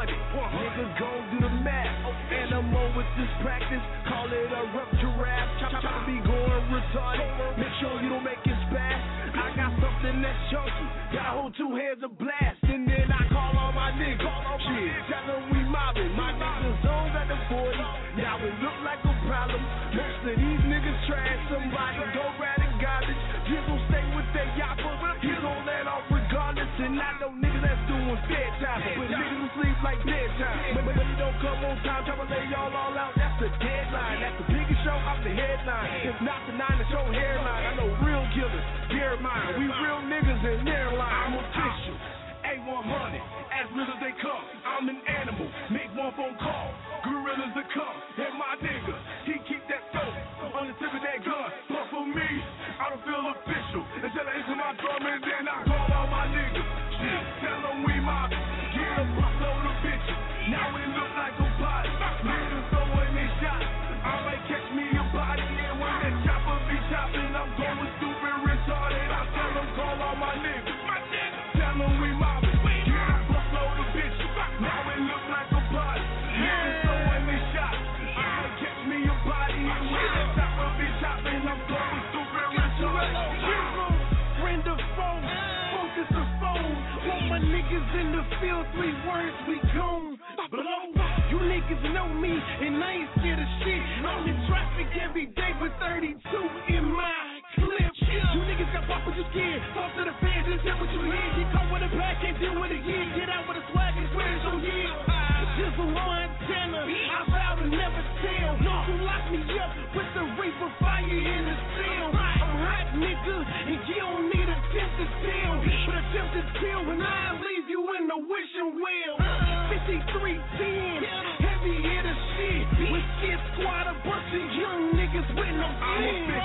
Niggas gon' do the math. Animal with this practice, call it a rough giraffe. Chop be going retarded. Make sure you don't make it spaz. I got something that's chunky. Gotta hold 2 hands of blast. And then I call all my niggas. Shit, tell them we mobbing. My niggas on at the 40. Now it look like a problem. Most of these niggas trash. Somebody go rat and garbage. You gon' stay with that yapper. He gon' let off regardless. And I know niggas that's doing fair time. But niggas who sleep like dead time. But you don't come on time, try to lay y'all all out. That's the deadline. That's the biggest show off the headline. If not the 9 to show hairline. I know real killers, bear mine. We real niggas in their line. I'm official. A100, as real as they come. I'm an animal, make one phone call. Gorillas that come, and my nigga, he keep that scope on the tip of that gun. But for me, I don't feel official until I enter my drum and then I call all my niggas. Shit, tell them we mob, get a busload of bitches. Now it look like a plot. Niggas throwing their shots. I might catch me a body, and when that chopper be chopping, I'm going stupid retarded. I tell them call all my niggas. Tell them we mob, get a busload of bitches. Now it look like a plot. Niggas throwing their shots. I might catch me a body, and when that chopper be chopping, I'm going stupid retarded. Friend of foe, focus the phone. Want my niggas in the field, 3 words we gone. Blow, you niggas know me, and I ain't scared of shit. I'm in traffic every day with 32 in my clip. You niggas got pop with you scared. Talk to the fans and tell what you hear. Get caught with a black, can't deal with it again. Get out with a swag and swear it's on you. Jizzle Montana, I vow to never tell. You lock me up with the reaper fire in the cell. I'm hot, nigga, and you don't need a tip to tell. But a tip to tell when I leave you in the wishing well. 5310, heavy hitter shit. With Skid Squad, a bunch of young niggas with no fear.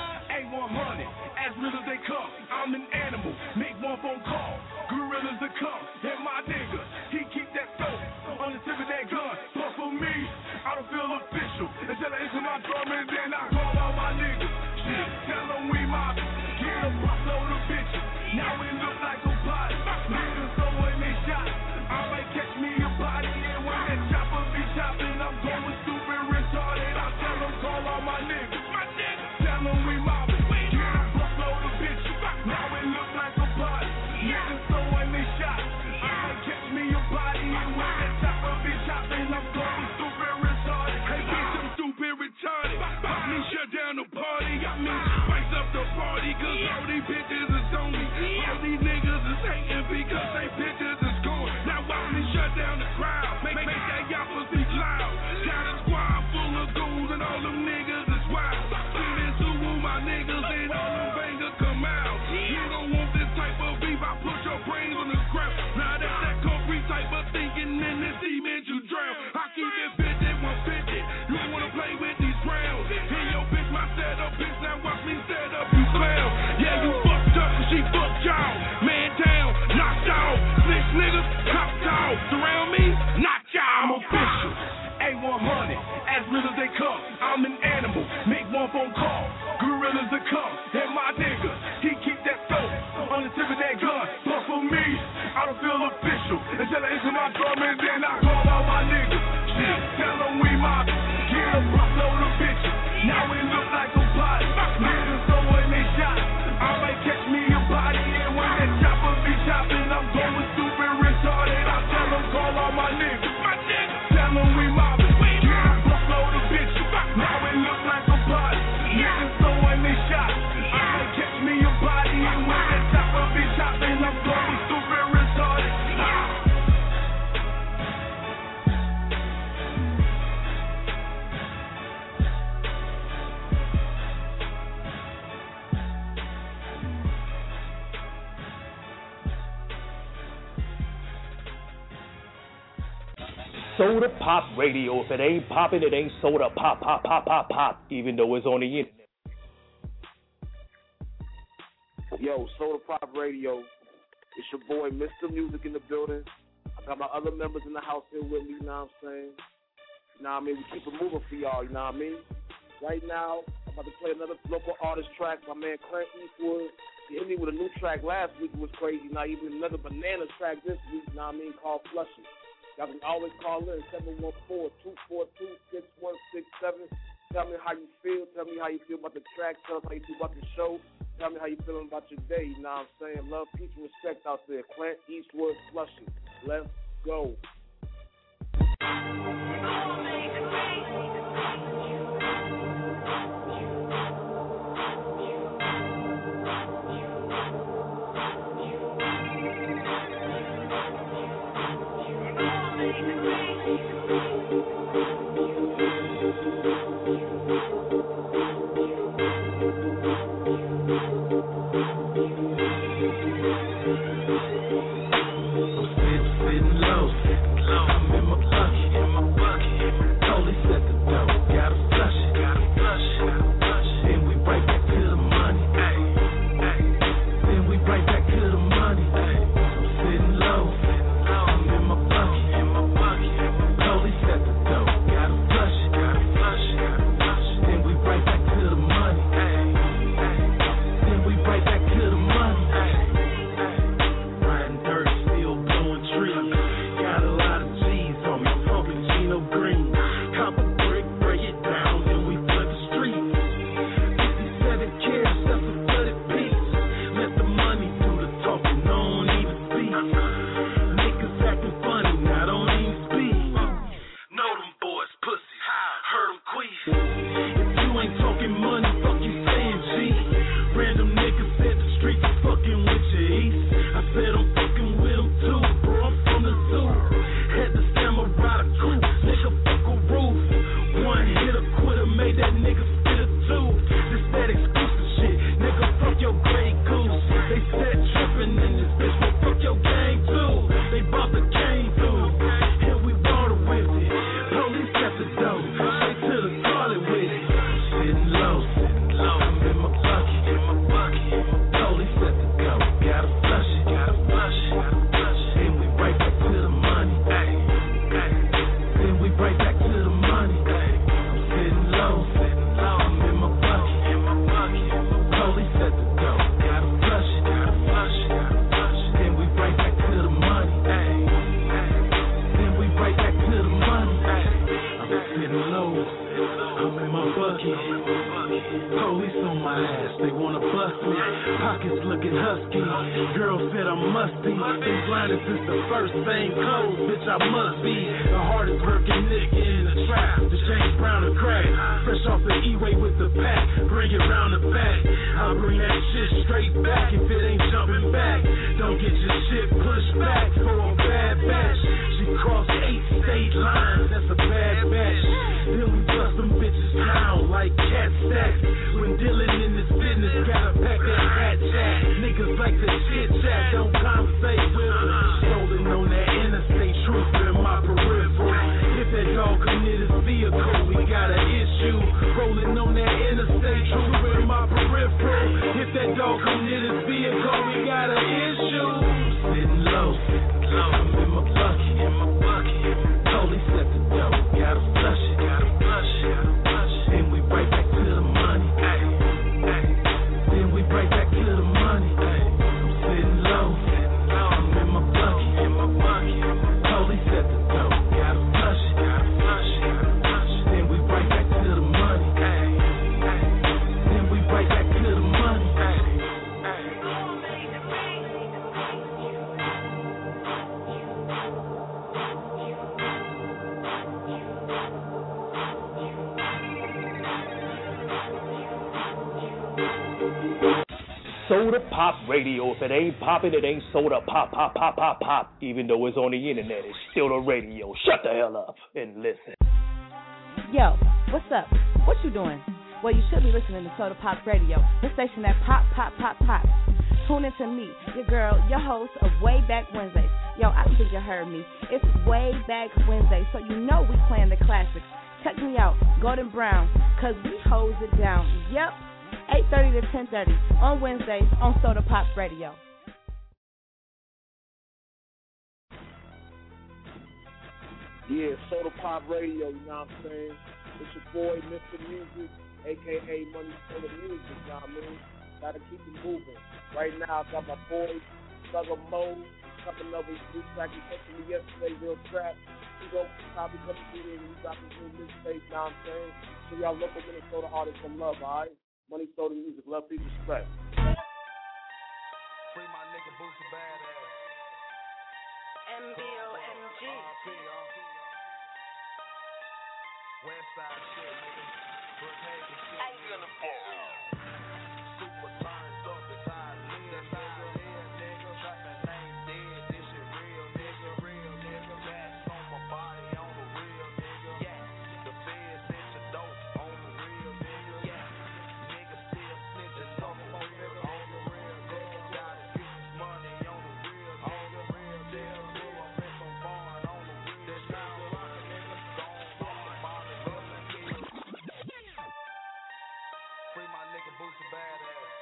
A100, as real as they come. I'm an animal, make one phone call. Gorillas that come, and my nigga, he keep that scope on the tip of that gun. But for me, I don't feel official until I enter my drum and then I call all my niggas. Shit, tell them we mob, get a busload of bitches. Now it look like a plot. Niggas throwing their shots. I might catch me a body, and when that chopper be chopping, I'm going stupid retarded. I tell them call all my niggas. Tell them we mob, get a busload of bitches. Now it look like a plot. Niggas throwing their shots. I might catch me a body, and when that chopper be chopping, I'm going stupid retarded. Hey bitch, I'm stupid retarded. Pop me, shut down the party. I mean, spice up the party, cause all these bitches is on me. All these niggas is hating because they bitches is gone. Now watch me shut down the crowd. Make that yappers be loud. Got a squad full of goons and all them niggas is wild. Send it to all my niggas and all them bangers come out. You don't want this type of beef, I put your brains on the ground. Now that's that concrete type of thinking, in this cement you drown. I keep it 50, 150. You don't wanna play with these rounds. Hey yo bitch, my setup, bitch, now watch me set up, you clown. Yeah, you fucked up, cause she fucked y'all. Man down, knocked out. Six niggas, copped out. Surround me, knock y'all. I'm official. A100, as real as they come. I'm an animal, make one phone call. Gorillas that come, and my nigga, he keep that scope on the tip of that gun. But for me, I don't feel official until I enter my drum and then I call all my niggas. Shit, tell them we mob, get a busload of bitches. Now it look like a plot. Niggas throwing their shots. I might catch me a body, and when that chopper be chopping, I'm going stupid retarded. I tell them call all my niggas. Tell them we mob, get a busload of bitches. Now it look like Soda Pop Radio. If it ain't popping, it ain't soda pop, pop, pop, pop, pop, even though it's on the internet. Yo, Soda Pop Radio. It's your boy, Mr. Music in the building. I got my other members in the house here with me, you know what I'm saying? You know what I mean? We keep it moving for y'all, you know what I mean? Right now, I'm about to play another local artist track. My man Clint Eastwood. He hit me with a new track last week. It was crazy. Now even another banana track this week, you know what I mean, called Flushing. Y'all can always call in 714-242-6167. Tell me how you feel. Tell me how you feel about the track. Tell us how you feel about the show. Tell me how you feeling about your day. You know what I'm saying? Love, peace, and respect out there. Clint Eastwood, Flushing. Let's go. Soda Pop Radio. If it ain't popping, it ain't soda pop, pop, pop, pop, pop. Even though it's on the internet, it's still the radio. Shut the hell up and listen. Yo, what's up? What you doing? Well, you should be listening to Soda Pop Radio, the station that pop, pop, pop, pop. Tune in to me, your girl, your host of Way Back Wednesdays, Yo, I don't think you heard me. It's way back Wednesday, so you know we playing the classics. Check me out, Golden Brown, cause we holds it down. Yep, 8:30 to 10:30 on Wednesdays on Soda Pop Radio. Yeah, Soda Pop Radio, you know what I'm saying? It's your boy, Mr. Music, a.k.a. Money Soda Music, you know what I mean? Gotta keep it moving. Right now, I got my boy, Thugger Mo, a couple of others, new track he sent to me yesterday, Real Trap. He gonna probably come through there and we got this new mixtape, you know what I'm saying? So y'all local Minnesota artists some love, alright? Money Soda Music, love, peace, respect. Free my nigga Boosie Badass. MBOMG. Westside shit, nigga. Brookhaven shit. I gonna fall. Super turned up, that's how I live, nigga. Trapping ain't dead, this shit real, nigga. Gas on my body, on the real, nigga. Yeah. The feds hit your dope, on the real, nigga. Yeah. Niggas still snitching, talking about nigga, on the real, nigga. Gotta get this money on the real, nigga. Still do a miss on foreign, on the real, nigga. Free my nigga Boosie Badass.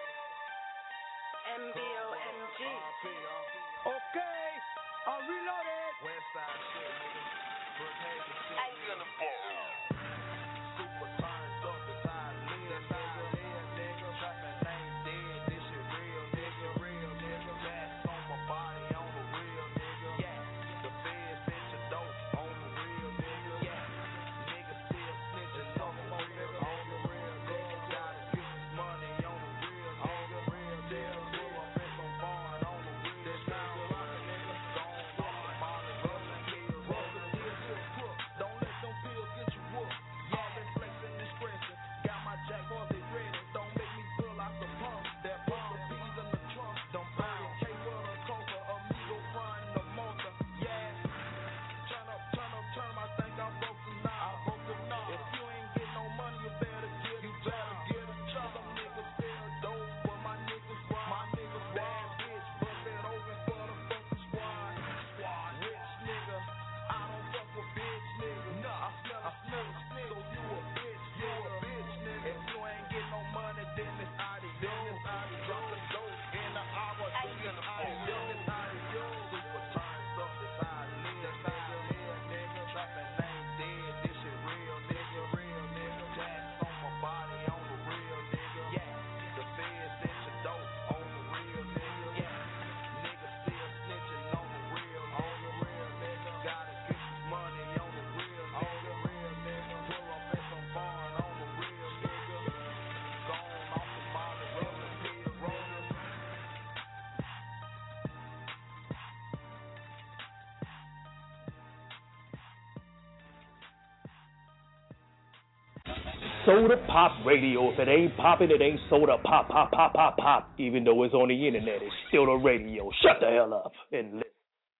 MBOMG. Okay, I'm reloaded. Westside shit, nigga. Brookhaven shit. I gonna fall. Super turned up, that's how I live, nigga. Trapping ain't dead, this shit real, nigga. Gas on my body, on the real, nigga. Yeah. The feds hit your dope, on the real, nigga. Yeah. Niggas still snitching, talking about nigga, on the real, nigga. Gotta get this money on the real, nigga. Still do a miss on foreign, on the real, nigga. Gone off the molly, rubbing pills, rubbing pills to a crook. Don't let them pills get you whooped. All this flexing and stressing. Got my jack boys, they ready. Don't make me pull out the pump. That bomb, the peas in the trunk. Don't buy a K with a coca, amigo front the motor. Yeah. Turn up, I think I'm broken now. If you ain't get no money, you better get a job. Some niggas sell dope, but my niggas bad bitch. Bust that open for the fucking squad. Rich nigga, I don't fuck with bitch nigga. Nah, I smell a nigga, so you a bitch nigga. If you ain't get no money, then it's adios. Drop the dope in the hour, then it's adios. Super turns up, that's how I live, nigga. Trapping ain't dead, this shit real, nigga. Gas on my body, on the real, nigga. Yeah. The feds hit your dope, on the real, nigga. Yeah. Niggas still snitching, on the real, nigga. Gotta get this money on the real, nigga. Pull up in some foreign, on the real, nigga. Gone off the molly, rubbing pills, rolling. Soda Pop Radio. If it ain't popping, it ain't soda pop, pop, pop, pop, pop. Even though it's on the internet, it's still the radio. Shut the hell up and listen.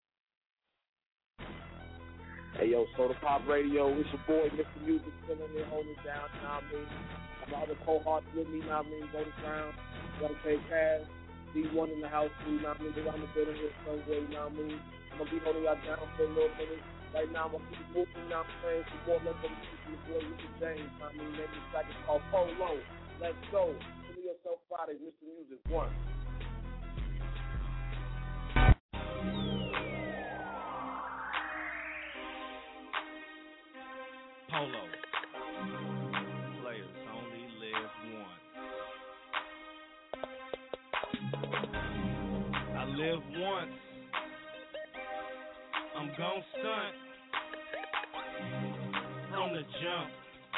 Hey, yo, Soda Pop Radio, it's your boy, Mr. Music, still in there holding it down, you know what I mean? My other cohorts with me, you know what I mean? Golden Brown, gotta take cash. D1 in the house, you know what I mean? They got the building here somewhere, you know what I mean? I'm gonna be holding y'all down for a little minute. Right now, I'm gonna keep moving, you know what I'm saying? Some more local music from the boy, Richard James, you know what I mean? Maybe it's like it's called Polo. Let's go. Give me yourself Friday, Mr. Music 1. Polo. Players only live once. I live once. I'm gon' stunt from the jump.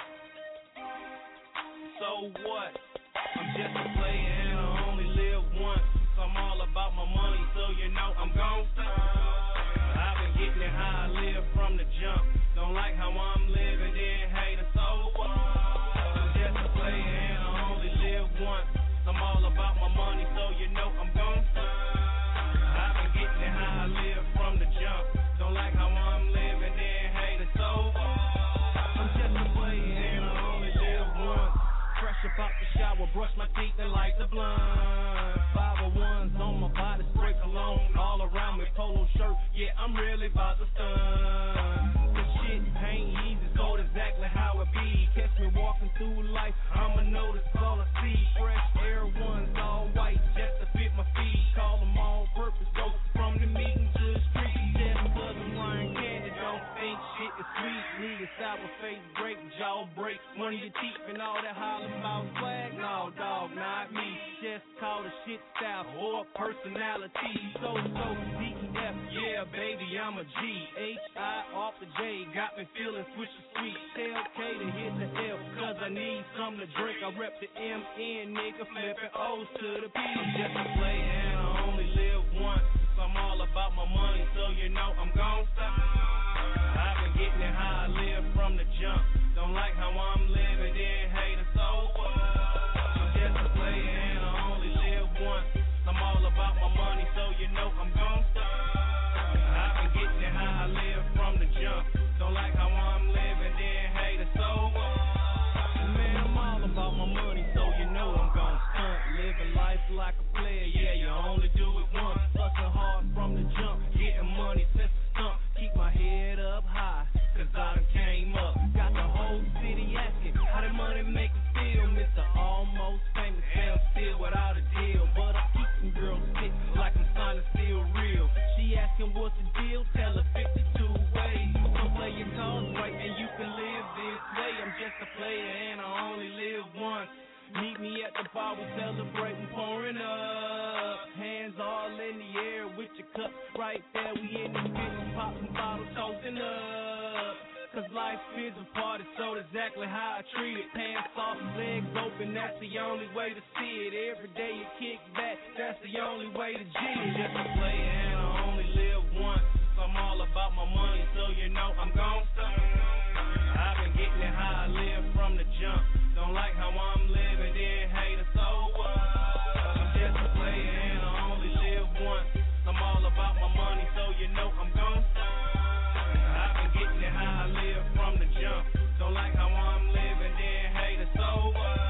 So what? I'm just a player and I only live once. I'm all about my money, so you know I'm gon' stunt. I've been getting it how I live from the jump. Don't like how I'm living, then hate it, so what? I'm just a player and I only live once. I'm all about my money, so you know I'm gon' stunt. I've been getting it how I live from the jump. Don't like how I'm living, then hate it, so what? I'm just a player and I only live once. Fresh up out the shower, brush my teeth and light the blunt. front of your teeth and all that hollering about swag. No, dog, not me. Just call the shit style or personality. So, D-E-F, yeah, baby, I'm a G. H-I off the J, got me feeling swishy sweet. Tell K to hit the F, cause I need something to drink. I rep the M-N, nigga, flipping O's to the P. I'm just a player and I only live once. I'm all about my money, so you know I'm gon' stop. I've been getting it how I live from the jump. Don't like how I'm living, then hate it, so what? I'm just a player and I only live once. I'm all about my money, so you know I'm gon' stop. I've been getting it how I live from the jump. Don't like how I'm living, then hate it, so what? Man, I'm all about my money, so you know I'm gon' stunt. Living life like a player, yeah, you only do it once. Hustling hard from the jump, getting money since the stump. Keep my head up high, cause I done came up. Got the whole city asking, how that money make me feel? Mr. Almost Famous, say I'm still without a deal. But I keep some girls sick, like I'm signing still real. She asking what's the deal, tell her 52 ways. So play your cards right and you can live this way. I'm just a player and I only live once. Meet me at the bar, we celebrating, pouring up. Hands all in the air with your cup right there. We in the kitchen, popping bottles, toasting up. Cause life is a party, so exactly how I treat it. Pants off, legs open, that's the only way to see it. Every day you kick back, that's the only way to G it. Just a player and I only live once. I'm all about my money, so you know I'm gon' stop. I've been getting it how I live from the jump. Don't like how I'm living, then hate it, so what? I'm just a player and I only live once. I'm all about my money, so you know I'm gon' stop. I've been getting it how I live from the jump. Don't like how I'm living, then hate it, so what?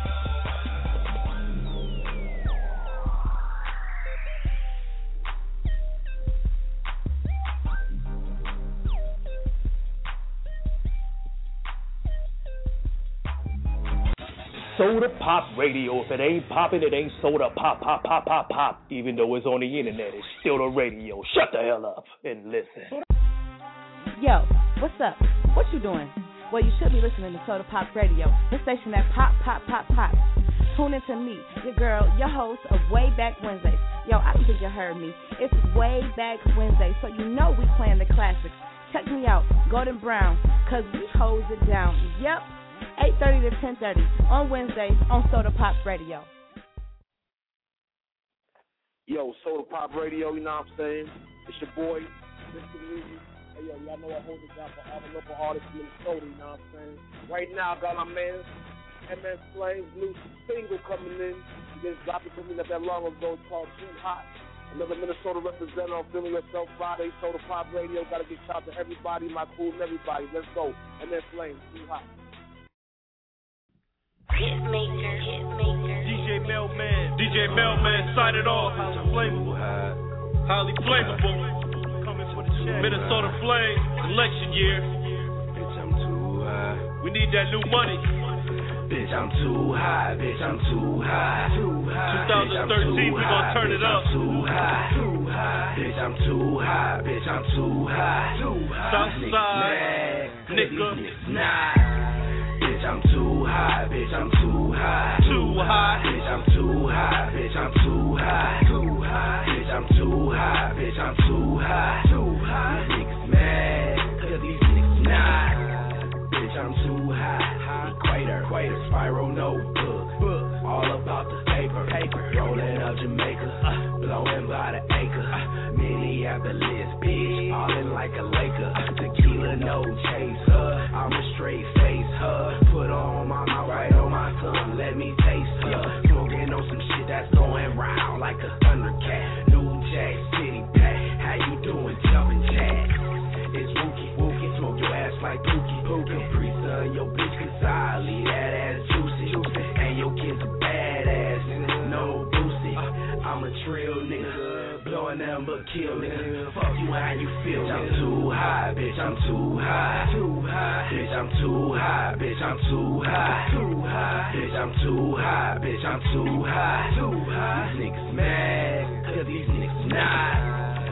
Soda Pop Radio. If it ain't popping, it ain't soda pop, pop, pop, pop, pop. Even though it's on the internet, it's still the radio. Shut the hell up and listen. Yo, what's up? What you doing? Well, you should be listening to Soda Pop Radio, the station that pop, pop, pop, pop. Tune in to me, your girl, your host of Way Back Wednesdays. Yo, I don't think you heard me. It's Way Back Wednesday, so you know we playing the classics. Check me out, Golden Brown, cause we holds it down. Yep. 8:30 to 10:30 on Wednesdays on Soda Pop Radio. Yo, Soda Pop Radio, you know what I'm saying? It's your boy, Mr. Music. Hey, yo, y'all know I hold it down for all the local artists in Minnesota, you know what I'm saying? Right now, I got my man, MS Flames, new single coming in. He just dropped it for me not that long ago. It's called Too Hot. Another Minnesota representative on Feeling Yourself Friday, Soda Pop Radio. Got to get shout to everybody, my crew and everybody. Let's go. MS Flames, Too Hot. Hitmaker. DJ Mailman, sign it off. Highly flammable. Minnesota Flames, election year. Bitch, I'm too high. We need that new money. Bitch, I'm too high. Bitch, I'm too high. 2013, we gon' turn it up. Too high. Bitch, I'm too high. Bitch, I'm too high. Southside, nigga. Bitch, I'm too high, bitch, I'm too high. Too high. Bitch, I'm too high, bitch, I'm too high. Too high. Bitch, I'm too high, bitch, I'm too high. Too high. These niggas mad, cause these niggas not. Bitch, I'm too high. Equator, spiral notebook. All about the paper. Rolling up Jamaica, blowing by the acre. Minneapolis, bitch, ballin' like a Laker. Tequila, no chaser. I'm a straight face, her. Put her on my mouth, right on my tongue. Let me taste her. Smoking on some shit that's going round like a Thundercat. New Jack City pack. How you doing, jumping jacks? It's Wookie. Smoke your ass like Pookie. Capri Sun, your bitch, cause I leave that ass juicy. And your kids are badass, no boosie. I'm a trill nigga, blowing them but kill nigga. Fuck you, how you feel? Bitch, I'm too high, bitch, I'm too high. Bitch, I'm too high, bitch, I'm too high. Bitch, I'm too high, bitch, I'm too high. These niggas mad, cause these niggas not. Bitch,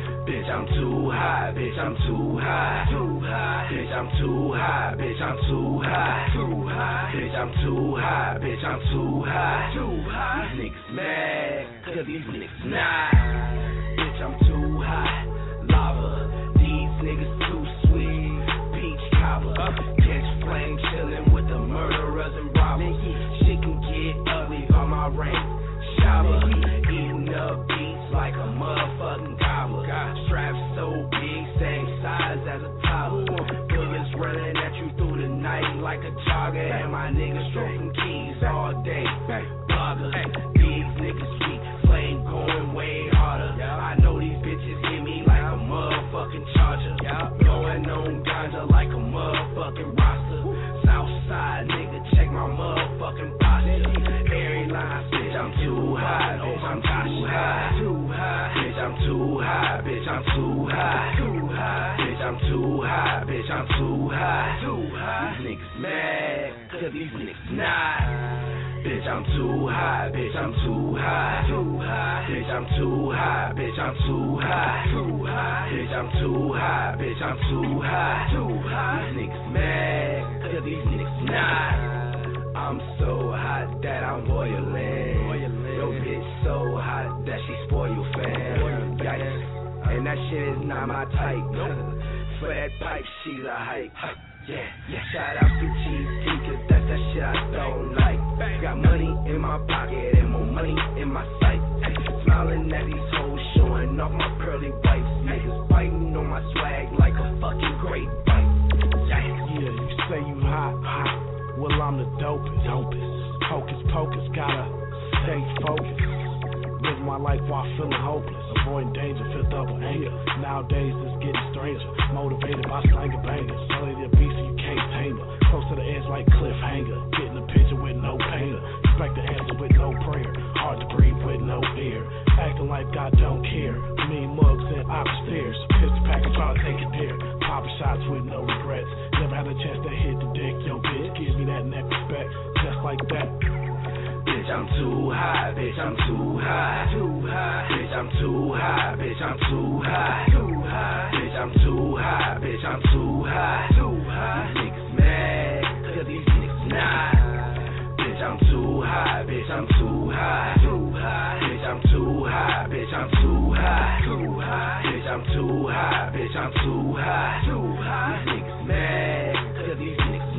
Bitch, I'm too high. Bitch, I'm too high. Too high. Bitch, I'm too high. Bitch, I'm too high. Too high. Bitch, I'm too high. Bitch, I'm too high. Too high. These niggas mad, cause these niggas not. Bitch, I'm too high. Lava. These niggas too sweet. Peach cobbler. Catch flame chillin' with the murderers and robbers. Shit can get ugly on my rank. Shabba. Eating up beats like a motherfucking gobbler. Straps so big, same size as a toddler. Bullets running at you through the night like a jogger. And my niggas stroking keys all day. Bloggers. These niggas sweet. Flame going way harder. I know these bitches hit me like a motherfucking charger. Blowing on ganja like a motherfucking roster. Southside nigga, check my motherfucking posture. Every line, bitch, I'm too high. Bitch, I'm too high. Too high. Bitch, I'm too high. Bitch, I'm too high. Too high. Bitch, I'm too high. Bitch, I'm too high. Too high. These niggas mad, cause these niggas not. Bitch, I'm too high. Bitch, I'm too high. Too high. Bitch, I'm too high. Bitch, I'm too high. Too high. Bitch, I'm too high. Bitch, I'm too high. Too high. These niggas mad, cause these niggas not. I'm so hot that I'm boiling. Yo, bitch so hot that she spoil you, fam. Yikes. And that shit is not my type. For that pipe, she's a hype. Yeah. Shout out to Cheesecake, cause that's that shit I don't like. Got money in my pocket and more money in my sight. Smiling at these hoes, showing off my pearly whites. Niggas biting on my swag like a fucking great bite. Yeah, you say you hot. Well, I'm the dopest. Hocus pocus, gotta stay focused. Live my life while feeling hopeless. Avoiding danger, feel double anger. Nowadays it's getting stranger. Motivated by slanger bangers. Slowly the beast you can't tame her. Close to the edge like cliffhanger. Getting a picture with no painter. Expect the answer with no prayer. Hard to breathe with no air. Acting like God don't care. Mean mugs and upstairs. Pistol package trying to take it there. Popping shots with no regrets. Never had a chance to hit the dick. Yo, bitch, give me that neck respect. Just like that. Bitch, I'm too high. Bitch, I'm too high. Too high. Bitch, I'm too high. Bitch, I'm too high. Too high. Bitch, I'm too high. Bitch, I'm too high. Too high. These niggas mad, cause these niggas not. Bitch, I'm too high. Bitch, I'm too high. Too high. Bitch, I'm too high. Bitch, I'm too high. Too high. Bitch, I'm too high. Bitch, I'm too high. Too high. These niggas mad, cause these niggas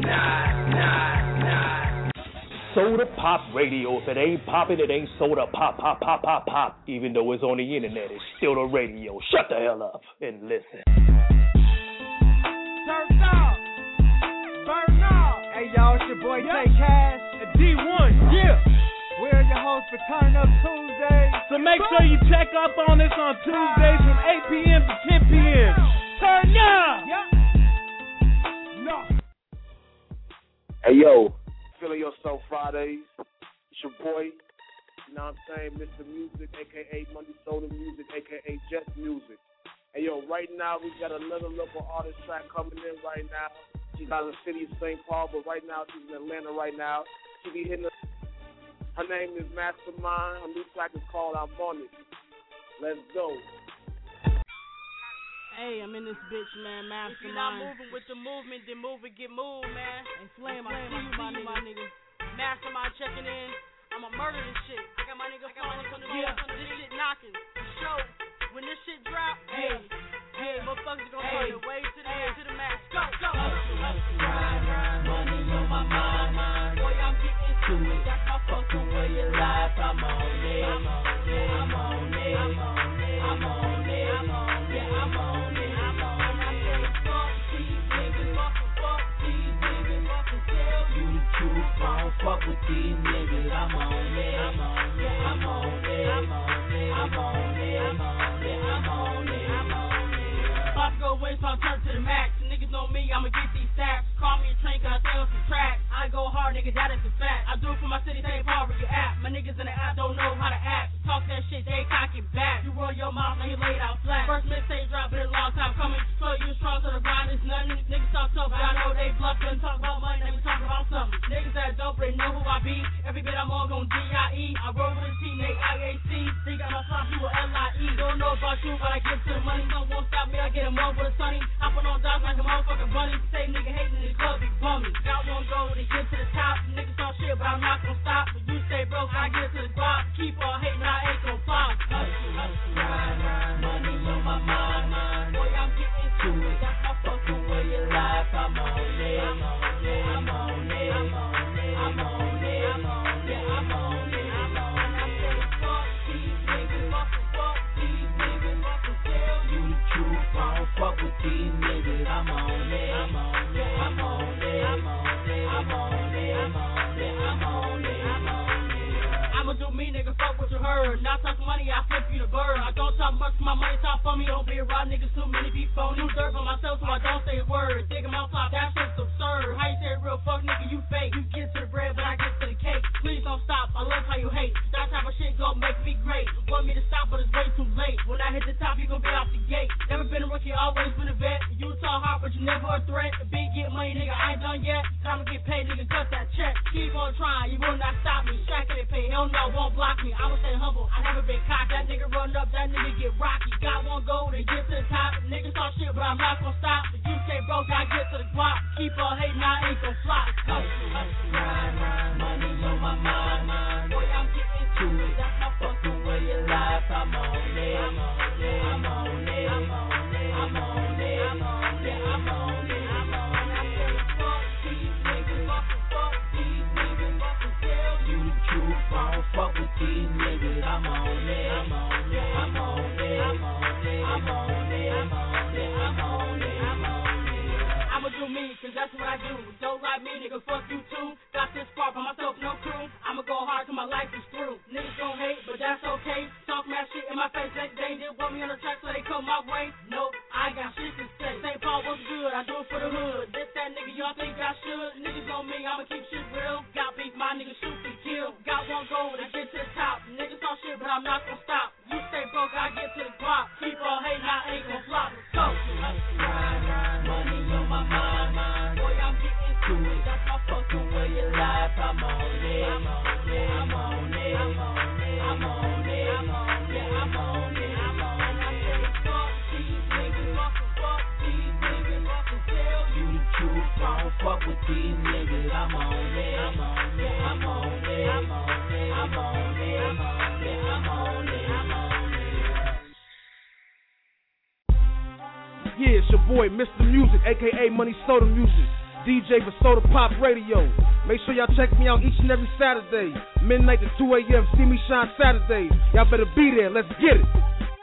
not. Soda Pop Radio. If it ain't poppin', it ain't soda pop. Even though it's on the internet, it's still the radio. Shut the hell up and listen. Turn up. Burn up. Hey, y'all, it's your boy Tay Cash. D1, yeah. We're your hosts for Turn Up Tuesday. So make sure you check up on us on Tuesdays from 8 p.m. to 10 p.m. Turn up. No. Hey, yo. Feeling Yourself Fridays. It's your boy, you know what I'm saying, Mr. Music, a.k.a. Monday Soda Music, a.k.a. Jet Music. Hey, yo, right now we got another local artist track coming in right now. She's out of the city of St. Paul, but right now she's in Atlanta right now. She be hitting us. Her name is Mastermind. Her new track is called I'm On It. Let's go. Hey, I'm in this bitch, man, Mastermind. If you're not moving with the movement, then move and get moved, man. And Flame, I see you, my nigga. Mastermind checking in. I'ma murder this shit. I got my nigga phone on the phone. This shit knocking. Show. When this shit drop, hey, motherfuckers gonna find their way to the max. Go. Ride, money on my mind. Boy, I'm getting to it. That's my fucking way of life. I'm on it. Fuck with these niggas, I'm on it. About to go win, so I'll turn to the max. Niggas know me, I'ma get these stacks. Call me a train, cause I stay on some tracks. I go hard, nigga, that is a fact. I do it for my city, St. Paul, where you at. My niggas in the app don't know how to act. Talk that shit, they cock it back. You roll your mouth, now you laid out flat. First mixtape drop, been a long time coming. So you strong, so the grind is nothing. Niggas talk tough, but I know they bluffing. Talk about money, they be talking about something. Niggas that dope, they know who I be. Every bit I'm on gon' D.I.E. I roll with a team, they IAC. They got my sauce, you a L.I.E. Don't know about you, but I get to the money. No won't stop me, I get him up with a sunny. Hopping on dogs like a motherfucking bunny. Say nigga hating in the club, be bummy. Got one goal to get to the top. Niggas talk shit, but I'm not gonna stop. But you stay broke, I get to the guap. Keep on hating, I ain't gon' flop. Hustle, hustle, ride, money on my mind. Boy, I'm getting to it. That's my fucking way of life. I'm on it, I'm on it, I'm on it, I'm on it, I'm on it, I'm on it, I'm on it, I'm on it. I say fuck these niggas, fuck these niggas. Tell you the truth, I don't fuck with these niggas. I'm on it, I'm on it, I'm on it, I'm on it, I'm on it, I'm on it, I'm on it, I'm on it. I'ma do me, nigga, fuck what you heard. Not talk money, I flip you the bird. I don't talk much, my money talk for me. Don't be around niggas, too many people. New dirt for myself, so I don't say a word. Digging my flop, that shit's absurd. How you say real fuck, nigga, you fake. You get to the bread, but I get to the cake. Please don't stop, I love how you hate. That type of shit gon' make me great. Want me to stop, but it's way too late. When I hit the top, you gon' be off the gate. Never been a rookie, always been a vet. You talk hard, but you never a threat. The big get money, nigga, I ain't done yet. Time to get paid, nigga, cut that check. Keep on trying, you will not stop me. Shack it pay, hell no, won't block me. I will stay humble, I never been cocky. That nigga run up, that nigga get rocky. Got one goal to get to the top. Niggas talk shit, but I'm not gon' stop. If you stay broke, I get to the guap. Keep on hating, I ain't gon' flop. Hustle, hustle, ride, money on my mind. Boy, I'm getting to it. That's my fucking way of life. I'm on it, I'm on it, I'm on it, I'm on it, I'm on it, I'm on it, I'm on it, I'm on it. I say fuck these niggas, fuck these niggas. Tell you the truth, I don't fuck with these niggas. I'm on it, I'm on it, I'm on it, I'm on it, I'm on it, I'm on it, I'm on it, I'm on it. I'ma do me, cause that's what I do. Don't like me, nigga, fuck you too. Got this far by myself, no crew. I'ma go hard till my life is through. Niggas gon' hate, but that's okay. Talk mad shit in my face, they didn't want me on the track, so they come my way. Nope, I ain't got shit to say. St. Paul was good, I do it for the hood. This that nigga, y'all think I should? Niggas on me, I'ma keep shit real. Got beef, my niggas shoot and kill. Got one goal to get to the top. Niggas talk shit, but I'm not gon' stop. You stay broke, I get to the guap. Keep on hating, I ain't gon' flop. Go. Money on my mind. Boy, I'm getting to it. That's my fucking way of life. I'm on it, I'm on it, I'm on it, I'm on it, I'm on it, I'm on it, I'm on it, I'm on it. I say fuck these niggas, fuck these niggas. Tell you the truth, I don't fuck with these niggas. I'm on it, I'm on it, I'm on it, I'm on it, I'm on it, I'm on it, I'm on it, I'm on it. Yeah, it's your boy, Mr. Music, aka Money Soda Music, DJ for Soda Pop Radio. Make sure y'all check me out each and every Saturday, midnight to 2 a.m. See me shine Saturdays. Y'all better be there. Let's get it.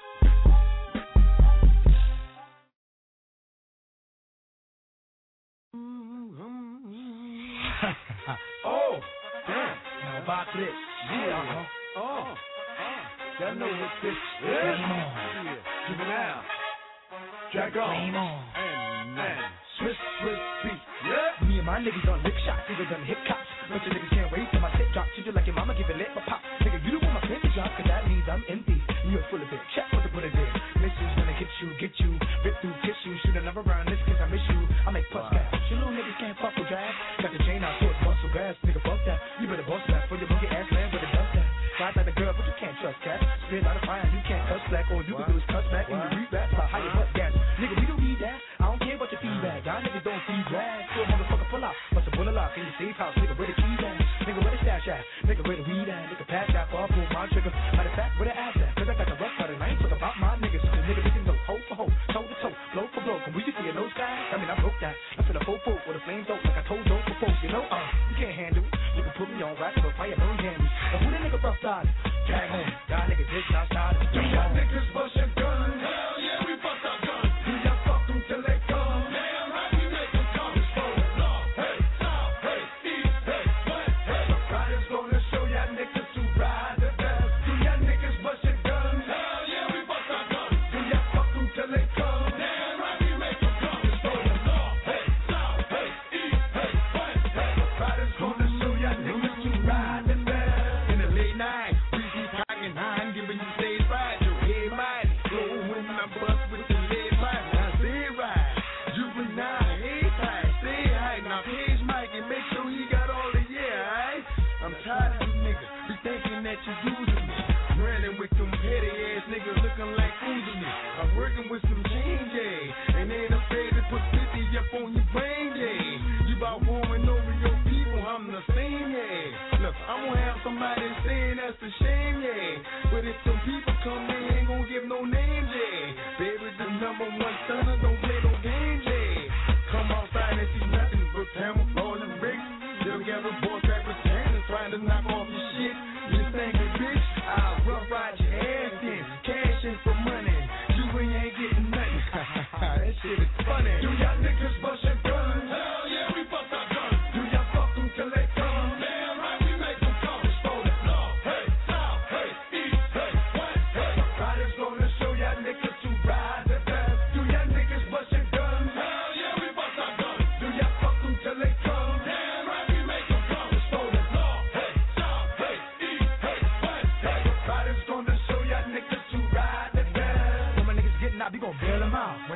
Oh, damn. Now about this. Yeah. Y'all know what this is. Yeah. Juvenile. Dragon. And Swiss beat. Yeah. Me and my niggas on lick shots, niggas on hip cops. But your niggas can't wait till my tip drop. Treat you like your mama, give it lit for pop. Nigga, you don't want my pinky drop, cause that means I'm empty. And you're full of it. Check what to put it in. Misses when I hit you, get you. Rip through tissue, shoot another round. This cause I miss you. I make puss gas. You little niggas can't fuck with drag. Got the chain out, so it's muscle grass. Nigga, fuck that. You better bust that for your boogie ass land with a dust that. Ride like a girl, but you can't trust that. Spit out of fire, you can't cuss black. All you can do is cuss back and you read rap about how your butt gas. Nigga, we don't need that. I don't care about your feedback. Y'all niggas don't feed drag. So motherfucker pull out. Bust a bullet lock in your safe house. Nigga, where the keys at? Nigga, where the stash at? Nigga, where the weed at? Nigga, pass that far, pull my trigger. Matter of fact, where the ass at? Cause I got the rough cut and I ain't talking about my niggas. Cause nigga, we can go hoe for hoe, toe to toe, blow for blow. Can we just see a nose guy? I mean, I broke that. I feel a fofo with a flame dope like I told Joe before. You know, you can't handle it. You can put me on rack for fire, no jam me. But who the nigga rough side? Drag home. Y'all niggas just outside of the Y'all niggas bust your guns. Hell yeah, we bust our guns. Do y'all fuck them till they come? Damn right, we make them come. It's for the law. Hey, south, hey, east, hey, west, hey. The riders gonna show y'all niggas who ride the best. Do y'all niggas bust your guns? Hell yeah, we bust our guns. Do y'all fuck them till they come? Damn right, we make them come. It's for the law. Hey, south, hey, east, hey, west, hey. The riders gonna show y'all niggas who ride the best.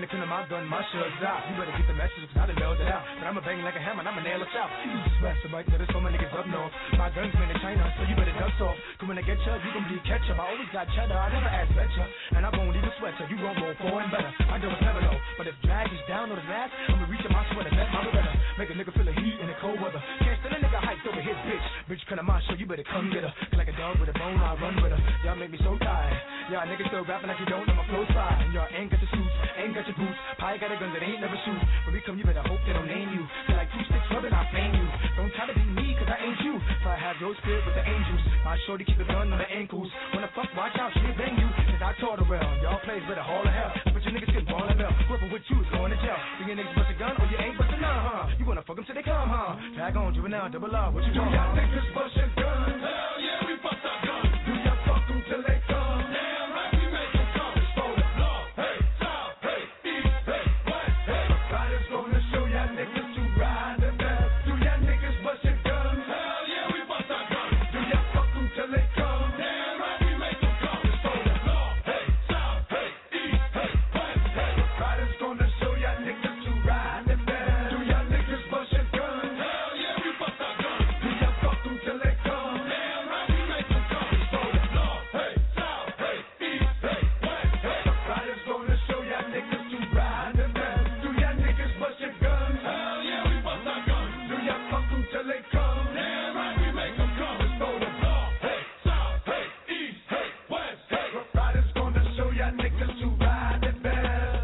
when it come to my gun, my shit's out. You better get the message, cause I done nailed it out. But I'ma bang like a hammer, and I'ma nail it out. You just rest the mic, there's so many niggas up north. My gun's made in China, so you better dust off. Cause when I get ya, you gon' be ketchup. I always got cheddar, I never ask betcha. And I won't even sweat ya, you gon' roll for and better. I do it's never low, but if drag is down or the last, I'ma reach in my sweater, that's my better. Make a nigga feel the heat in the cold weather. Can't stand a nigga hyped over his bitch. Bitch, come to my show, you better come get her. Like a dog with a bone, I run with her. Y'all make me so tired. Y'all niggas still rapping like you don't know my flow side. And y'all ain't got the suits, ain't got your boots. Pie got a gun that ain't never shoot. When we come, you better hope they don't name you. Feel like 2 sticks rubbing, I flame you. Don't try to be me, cause I ain't you. If I have your spirit with the angels, my shorty keep the gun on the ankles. When the fuck, watch out, she'll bang you. Cause I taught her well. Y'all plays better haul of hell. But you niggas can ball and bell. Whoever with you is going to jail. So your niggas bust a gun or you ain't bustin' none, huh? You wanna fuck them till they come, huh? Tag on, juvenile, double R, what you want? Do y'all niggas bust your guns? Hell yeah, we bust our guns. Do y'all fuck them till they come? Damn right, we make them come. It's for the law. Hey, south, hey, east, hey, west, hey. Riders gonna show y'all niggas to ride the best. Do y'all niggas bust your guns? Hell yeah, we bust our guns. Do y'all fuck them till they come? Damn right, we make them come. It's for the law. Hey, south, hey, east, hey, west, hey. Riders gonna show y'all niggas to ride the best. Do y'all niggas bust your guns? Hell yeah, we bust our guns. Do y'all fuck them till they come? Damn right, we make them come. It's for the law. Hey, south, hey, east, hey, west, hey. Riders gonna show y'all niggas to ride the best. Do y'all niggas bust your guns? Hell yeah, we bust our guns. Do y'all fuck them till they come? Damn right, we make them come. It's for the law. Hey, south, hey, east, hey, west, hey. Riders gonna show y'all niggas to ride the best.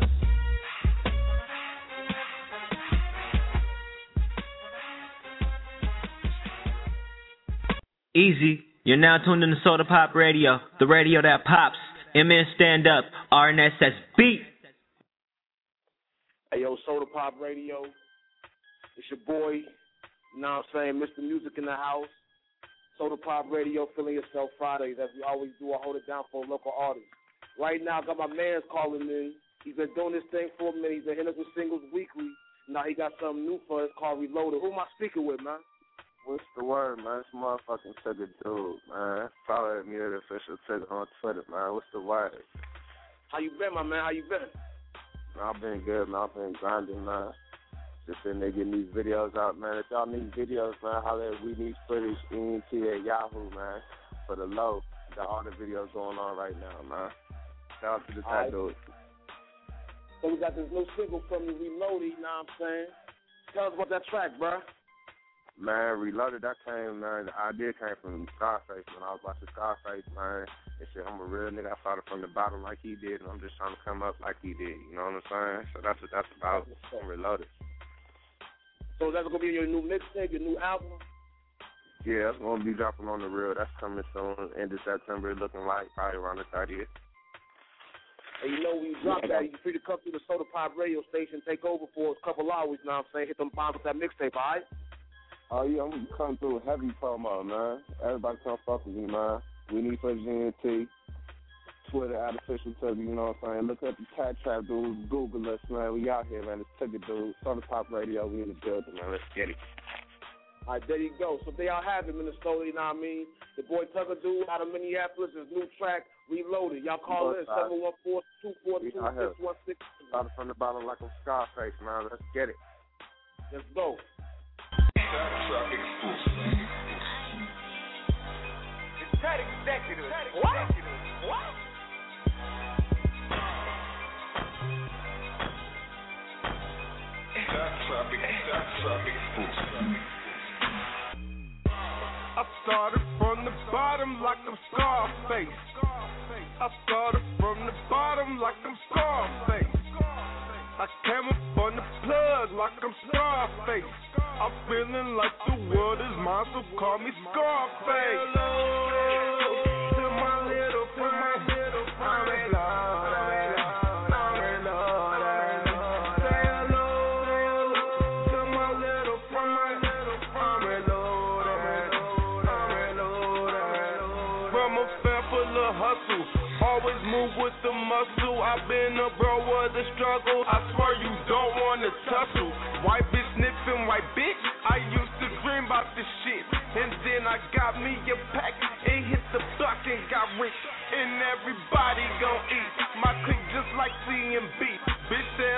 Easy. You're now tuned in to Soda Pop Radio, the radio that pops. MN Stand Up, RNSS Beat. Hey, yo, Soda Pop Radio. It's your boy, you know what I'm saying, Mr. Music in the house. Soda Pop Radio, Feeling Yourself Fridays, as we always do. I hold it down for a local artist. Right now, I got my man's calling in. He's been doing this thing for a minute. He's been hitting us with singles weekly. Now he got something new for us called Reloaded. Who am I speaking with, man? What's the word, man? It's motherfucking Tigger Dude, man. Follow me at Official Tigger on Twitter, man. What's the word? How you been, my man? How you been? I've been good, man. I've been grinding, man. Just sitting there getting these videos out, man. If y'all need videos, man, holler at We Need Footage, ENT at Yahoo, man. For the low. Got all the videos going on right now, man. Shout out to the Tigger Dude. So we got this new single from you, Reloaded, you know what I'm saying? Tell us about that track, bro. Man, Reloaded, that came, man, the idea came from Scarface. When I was watching Scarface, man, and shit, I'm a real nigga. I started from the bottom like he did, and I'm just trying to come up like he did. You know what I'm saying? So that's what that's about. I'm Reloaded. So that's going to be your new mixtape, your new album? Yeah, it's going to be dropping on the real. That's coming soon, end of September, looking like probably around the 30th. And you know when you drop that, you're free to come to the Soda Pop radio station, take over for a couple hours, you know what I'm saying? Hit them bombs with that mixtape, all right? Oh, yeah, I'm going to come through heavy promo, man. Everybody come fuck with me, man. We Need for GNT. Twitter, @official Tigger, you know what I'm saying? Look up the Cat Trap dude, Google us, man. We out here, man. It's Tigger Dude, Soda Pop Radio. We in the building, man. Let's get it. All right, there you go. So there y'all have it, Minnesota, you know what I mean? The boy Tigger Dude out of Minneapolis, his new track, Reloaded. Y'all call in 714-242-616. Started from the bottom like I'm Scarface, man. Let's get it. Let's go. It's Ted Executive. What? I started from the bottom like I'm Scarface. I started from the bottom like I'm Scarface. I came up on the plug like I'm Scarface. I'm feeling like the world is mine, so call me Scarface. Hello to my little friend, I'm reloaded. Say hello to my little friend, I'm reloaded. From a fair full of hustle, always move with the muscle. I've been a bro of the struggle. I swear you don't wanna tussle. White bitch sniffing white bitch. I used to dream about this shit, and then I got me a pack and hit the block and got rich. And everybody gon' eat. My clique just like C&B. Bitch said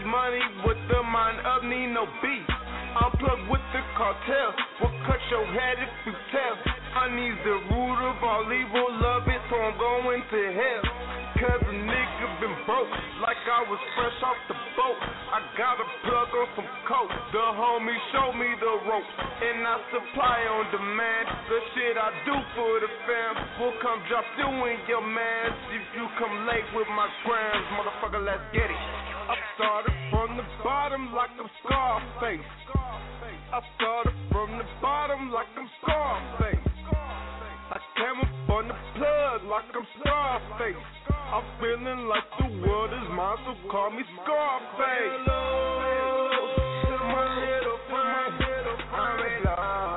need money with the mind of need no beef. I'm plugged with the cartel, will cut your head if you tell. Money's the root of all evil, love it, so I'm going to hell. Cause a nigga been broke, like I was fresh off the boat. I got a plug on some coke, the homie showed me the ropes. And I supply on demand, the shit I do for the fam will come drop you in your mans. If you come late with my grams, motherfucker, let's get it. I started from the bottom like I'm Scarface. I started from the bottom like I'm Scarface. I came up on the plug like I'm Scarface. I'm feeling like the world is mine, so call me Scarface. Hello to my little friend. I'm in love.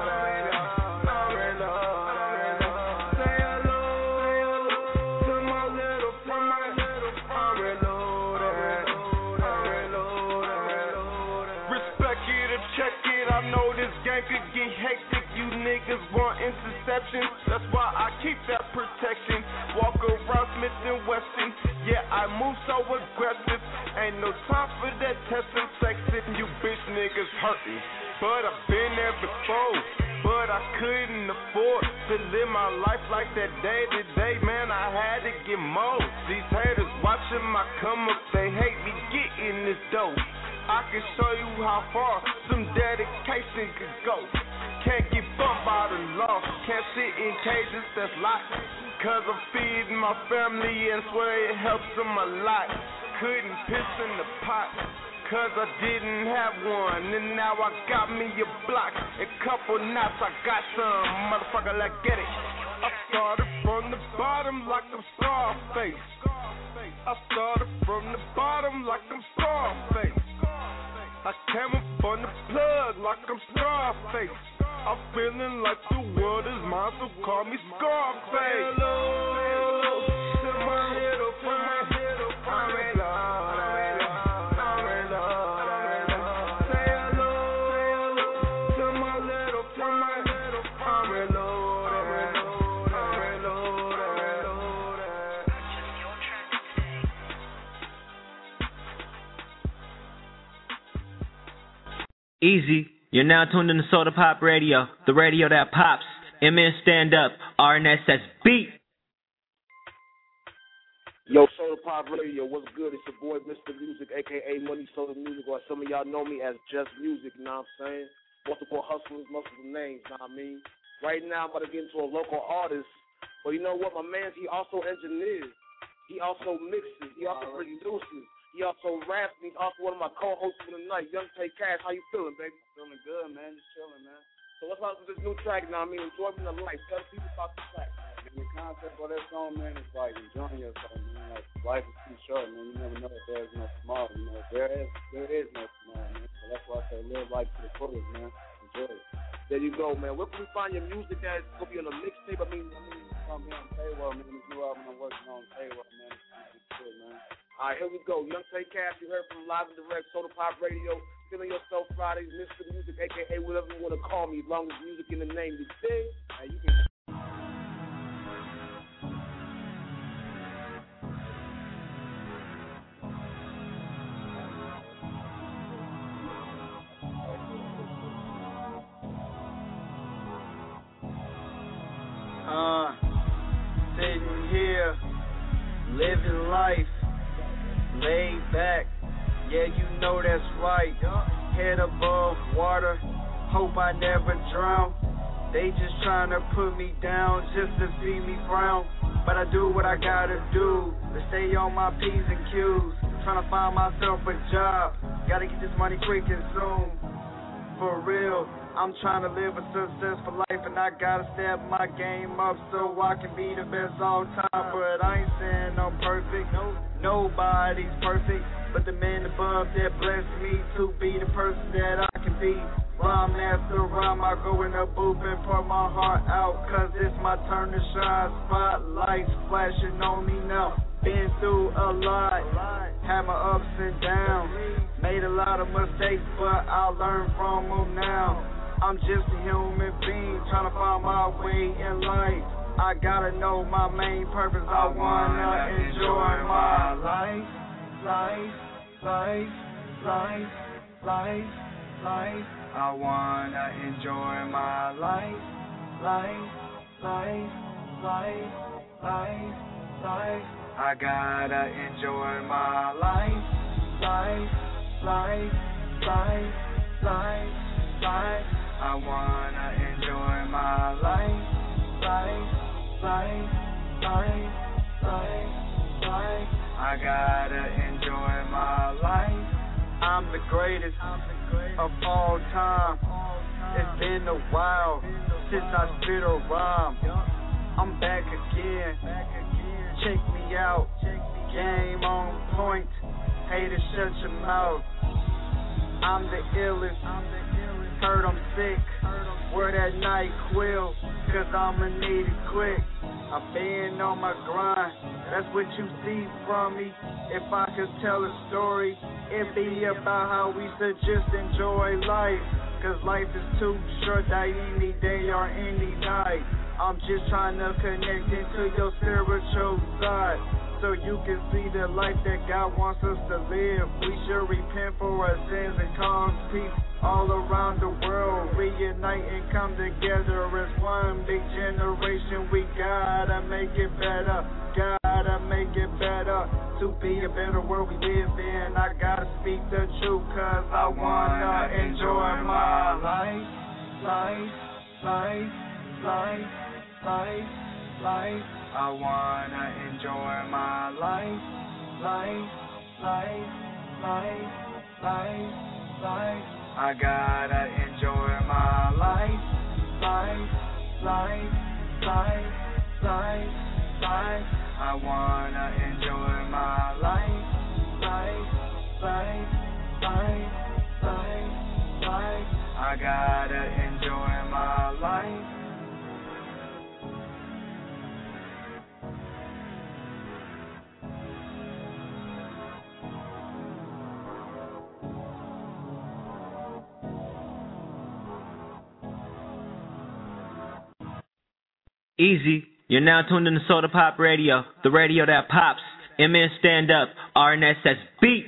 Say hello to my little friend. I'm reloaded. Respect it or check it. I know this game could get hectic. You niggas want interceptions. That's why I keep that protection. Walk around Smith and Wesson. Yeah, I move so aggressive. Ain't no time for that testing, sexing. You bitch niggas hurting. But I've been there before. But I couldn't afford to live my life like that day to day. Man, I had to get more. These haters watching my come up. They hate me getting this dope. I can show you how far some dedication could go. Can't get bumped by the law. Can't sit in cages that's locked. Cause I'm feeding my family and swear it helps them a lot. Couldn't piss in the pot, cause I didn't have one. And now I got me a block. A couple knots, I got some. Motherfucker, let's get it. I started from the bottom like I'm Scarface. I started from the bottom like I'm Scarface. I came up on the plug like I'm Scarface. I'm feeling like the world is mine, so call me Scarface. Hello to my little friend. I'm in love. Say hello to my little friend. I'm reloaded. Easy. You're now tuned in to Soda Pop Radio, the radio that pops. MN Stand Up, RNS that's beat. Yo, Soda Pop Radio, what's good? It's your boy, Mr. Music, a.k.a. Money Soda Music, or some of y'all know me as Just Music, you know what I'm saying? Multiple hustlers, multiple names, you know what I mean? Right now, I'm about to get into a local artist, but you know what? My man, he also engineers. He also mixes. He also produces. He also raps. He's also one of my co-hosts for the night. Young Tay Cash, how you feeling, baby? Feeling good, man. Just chilling, man. So what's up with this new track now? I mean, enjoyment of life. Tell people about the track, man. And the concept of that song, man, is like enjoying yourself, man. Like life is too short, man. You never know if there's no tomorrow. You know, there is no tomorrow, man. So that's why I say live life to the fullest, man. Enjoy it. There you go, man. Where can we find your music at? It's gonna be on a mixtape. I mean, come here on Taywell, man. This new album I'm working on Taywell, man. It's good, man. All right, here we go. Young Tay Cash, you heard from Live and Direct, Soda Pop Radio. Feeling Yourself Fridays, Mr. Music, a.k.a. whatever you want to call me, as long as music in the name. You see? And you can... Sitting here, living life, laid back, yeah, you know that's right. Head above water, hope I never drown. They just trying to put me down just to see me frown. But I do what I gotta do to stay on my P's and Q's. Trying to find myself a job, gotta get this money quick and soon. For real, I'm trying to live a successful life, and I gotta step my game up so I can be the best all time. But I ain't saying I'm perfect, nobody's perfect, but the man above that blessed me to be the person that I can be. Rhyme after rhyme, I go in the booth and pour my heart out, cause it's my turn to shine. Spotlights flashing on me now. Been through a lot, had my ups and downs, made a lot of mistakes, but I learn from them now. I'm just a human being trying to find my way in life. I gotta know my main purpose. I wanna enjoy my life. life. I wanna enjoy my life. I gotta enjoy my life. I wanna enjoy my life. I gotta enjoy my life. I'm the greatest of all time. It's been a while since I spit a rhyme. I'm back again. Check me out. Game on point. Haters, shut your mouth. I'm the illest. Heard I'm sick. Wear that NyQuil, cause I'ma need it quick. I've been on my grind. That's what you see from me. If I could tell a story, it'd be about how we should just enjoy life. Cause life is too short, die any day or any night. I'm just trying to connect into your spiritual side, so you can see the life that God wants us to live. We should repent for our sins and cause peace all around the world. Reunite and come together as one big generation. We gotta make it better. Gotta make it better. To be a better world we live in, I gotta speak the truth, cause I wanna enjoy my life. I wanna enjoy my life. I gotta enjoy my life. I wanna enjoy my life. I gotta enjoy my life. Easy. You're now tuned in to Soda Pop Radio, the radio that pops. MN Stand Up, RNSS Beat.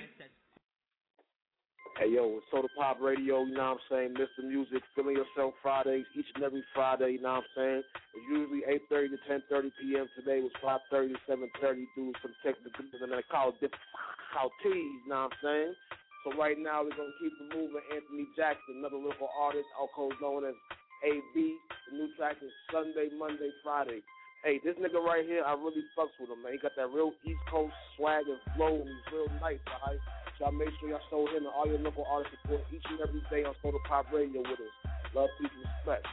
Hey, yo, it's Soda Pop Radio, you know what I'm saying? Mr. Music, Feeling Yourself Fridays, each and every Friday, you know what I'm saying? It's usually 8:30 to 10:30 p.m. Today was 5:30 to 7:30 due to some technical and then difficulties, you know what I'm saying? So right now we're going to keep it moving. Anthony Jackson, another local artist, also known as AB. The new track is Sunday, Monday, Friday. Hey, this nigga right here, I really fucks with him, man. He got that real East Coast swag and flow, and he's real nice, all right? So y'all make sure y'all show him and all your local artists support each and every day on Soda Pop Radio with us. Love, peace, and respect.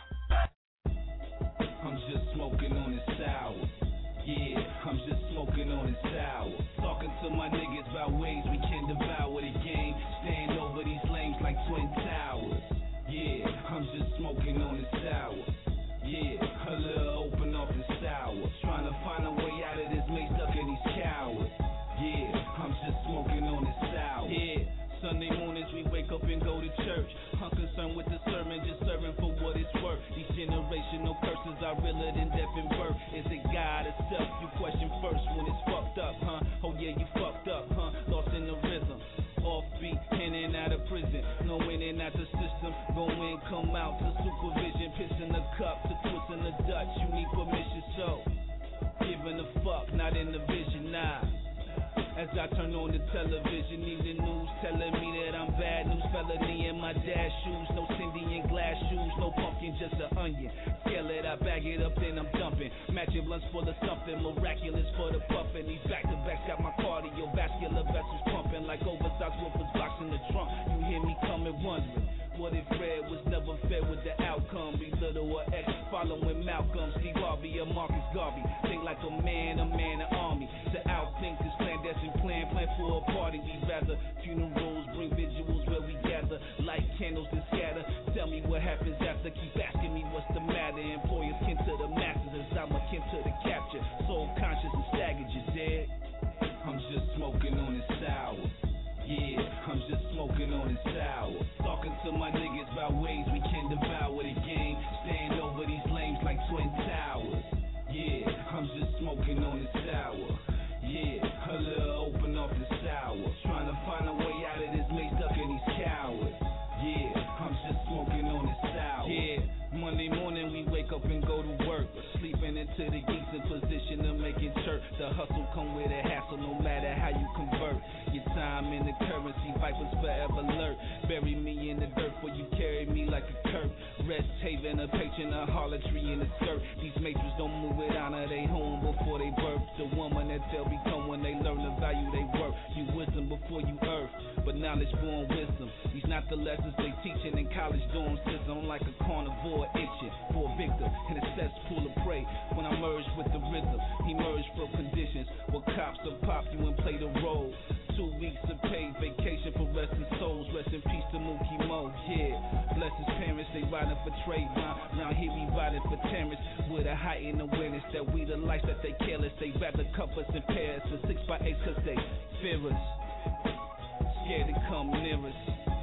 I'm just smoking on this sour. Yeah, I'm just smoking on this sour. Talking to my niggas about ways we can devour the game. Stand over these lanes like Twin Towers. Yeah, I'm just smoking on this sour. Yeah, a little open off the sour. Trying to find a way out of this maze stuck in these cowards. Yeah, I'm just smoking on this sour. Yeah, Sunday mornings we wake up and go to church. Unconcerned with the sermon, just serving for what it's worth. These generational curses are realer than death and birth. Is it God or self? You question first when it's fucked up, huh? Oh yeah, you fucked up, huh? Lost in the rhythm. Offbeat, in and out of prison. No in and out the system. Go in, come out to supervision. Pissing the cup to twisting the Dutch. You need permission, so giving a fuck, not in the vision, nah. As I turn on the television, evening news telling me that I'm bad news. Felony in my dad's shoes. No Cindy in glass shoes. No pumpkin, just an onion. Scale it, I bag it up, then I'm dumping. Matching blunts full of something miraculous for the puffin'. These back-to-backs got my cardiovascular vessels pumping like oversized woofers box in the trunk. You hear me coming wondering, what if Red was never fed with the outcome? Belittle or X following Malcolm, Steve Harvey or Marcus Garvey. Think like a man, an army. To outthink this clandestine plan for a party. We rather funerals, bring visuals where we gather. Light candles and scatter. Tell me what happens after. Keep asking me what's the matter. Employers kin to the masses as I'm akin to the capture. Soul conscious and staggered, you dead. I'm just smoking on this sour. Yeah, I'm just smoking on this sour. Talking to my niggas about ways we can devour the game. Stand over these lanes like Twin Towers. Yeah, I'm just smoking on this sour. Yeah, a little open off the sour. Trying to find a way out of this maze stuck in vipers forever lurk. Bury me in the dirt before you carry me like a curb. Rest haven, a patron, a harlotry in the skirt. These matrons don't move with honor, they home before they birth. The woman that they'll become when they learn the value they worth. You wisdom before you earth, but knowledge born wisdom. These not the lessons they teaching in college dorm system. I'm like a carnivore itching for a victim in a cesspool of prey. When I merge with the rhythm, emerge from conditions where cops will pop you and play the role. 2 weeks of paid vacation for resting souls. Rest in peace to Mookie Mo, yeah. Bless his parents, they riding for Trayvon. Now here we riding for Terrence with a heightened awareness that we the life that they careless. They rather cuff us in pairs to 6x8 cause they fear us. Scared to come near us.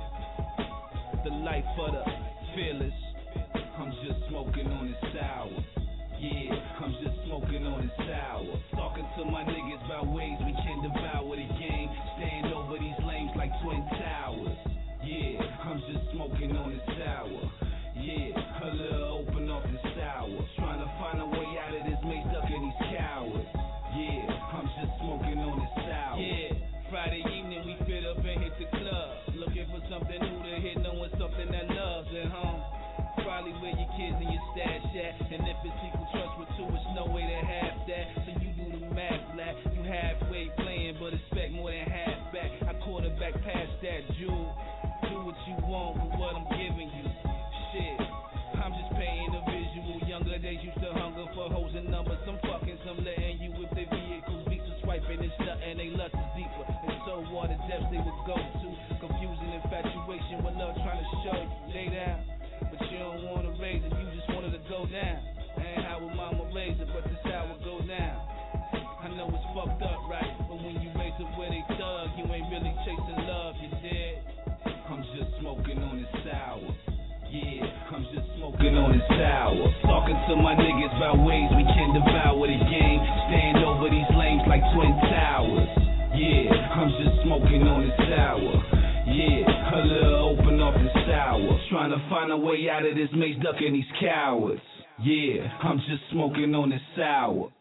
The life of the fearless. I'm just smoking on this sour. Yeah, I'm just smoking on this sour. Talking to my niggas about ways we can devour the game. Stand over these lanes like Twin Towers. Yeah, I'm just smoking on this sour. Yeah, a little open off the sour. Trying to find a way out of this maze, ducking these cowards. Yeah, I'm just smoking on this sour. Yeah, Friday evening we fit up and hit the club. Looking for something new to hit, knowing something that loves at home. Probably where your kids and your stash at. And if it's equal trust with two, it's no way to have that. So you do the math flat. You halfway playing, but expect more than half back. I quarterback past that, Jewel. Do what you want with what I'm giving you. Shit, I'm just painting a visual. Younger days used to hunger for hoes and numbers. Some fucking, some letting you with their vehicles. Beats are swiping and stunting. They lust is deeper. And so are the depths they would go to. Confusing infatuation with love trying to show you. They down. But you don't want to raise it, you just wanted to go down. Ain't how would mama raise it, but this how it go down. I know it's fucked up, right? But when you raise it where they thug, you ain't really chasing love, you dead. I'm just smoking on this sour. Yeah, I'm just smoking on this sour. Talking to my niggas about ways we can devour the game. Stand over these lanes like Twin Towers. Yeah, I'm just smoking on this sour. Yeah, a little open off the sour. Trying to find a way out of this maze, ducking these cowards. Yeah, I'm just smoking on this sour.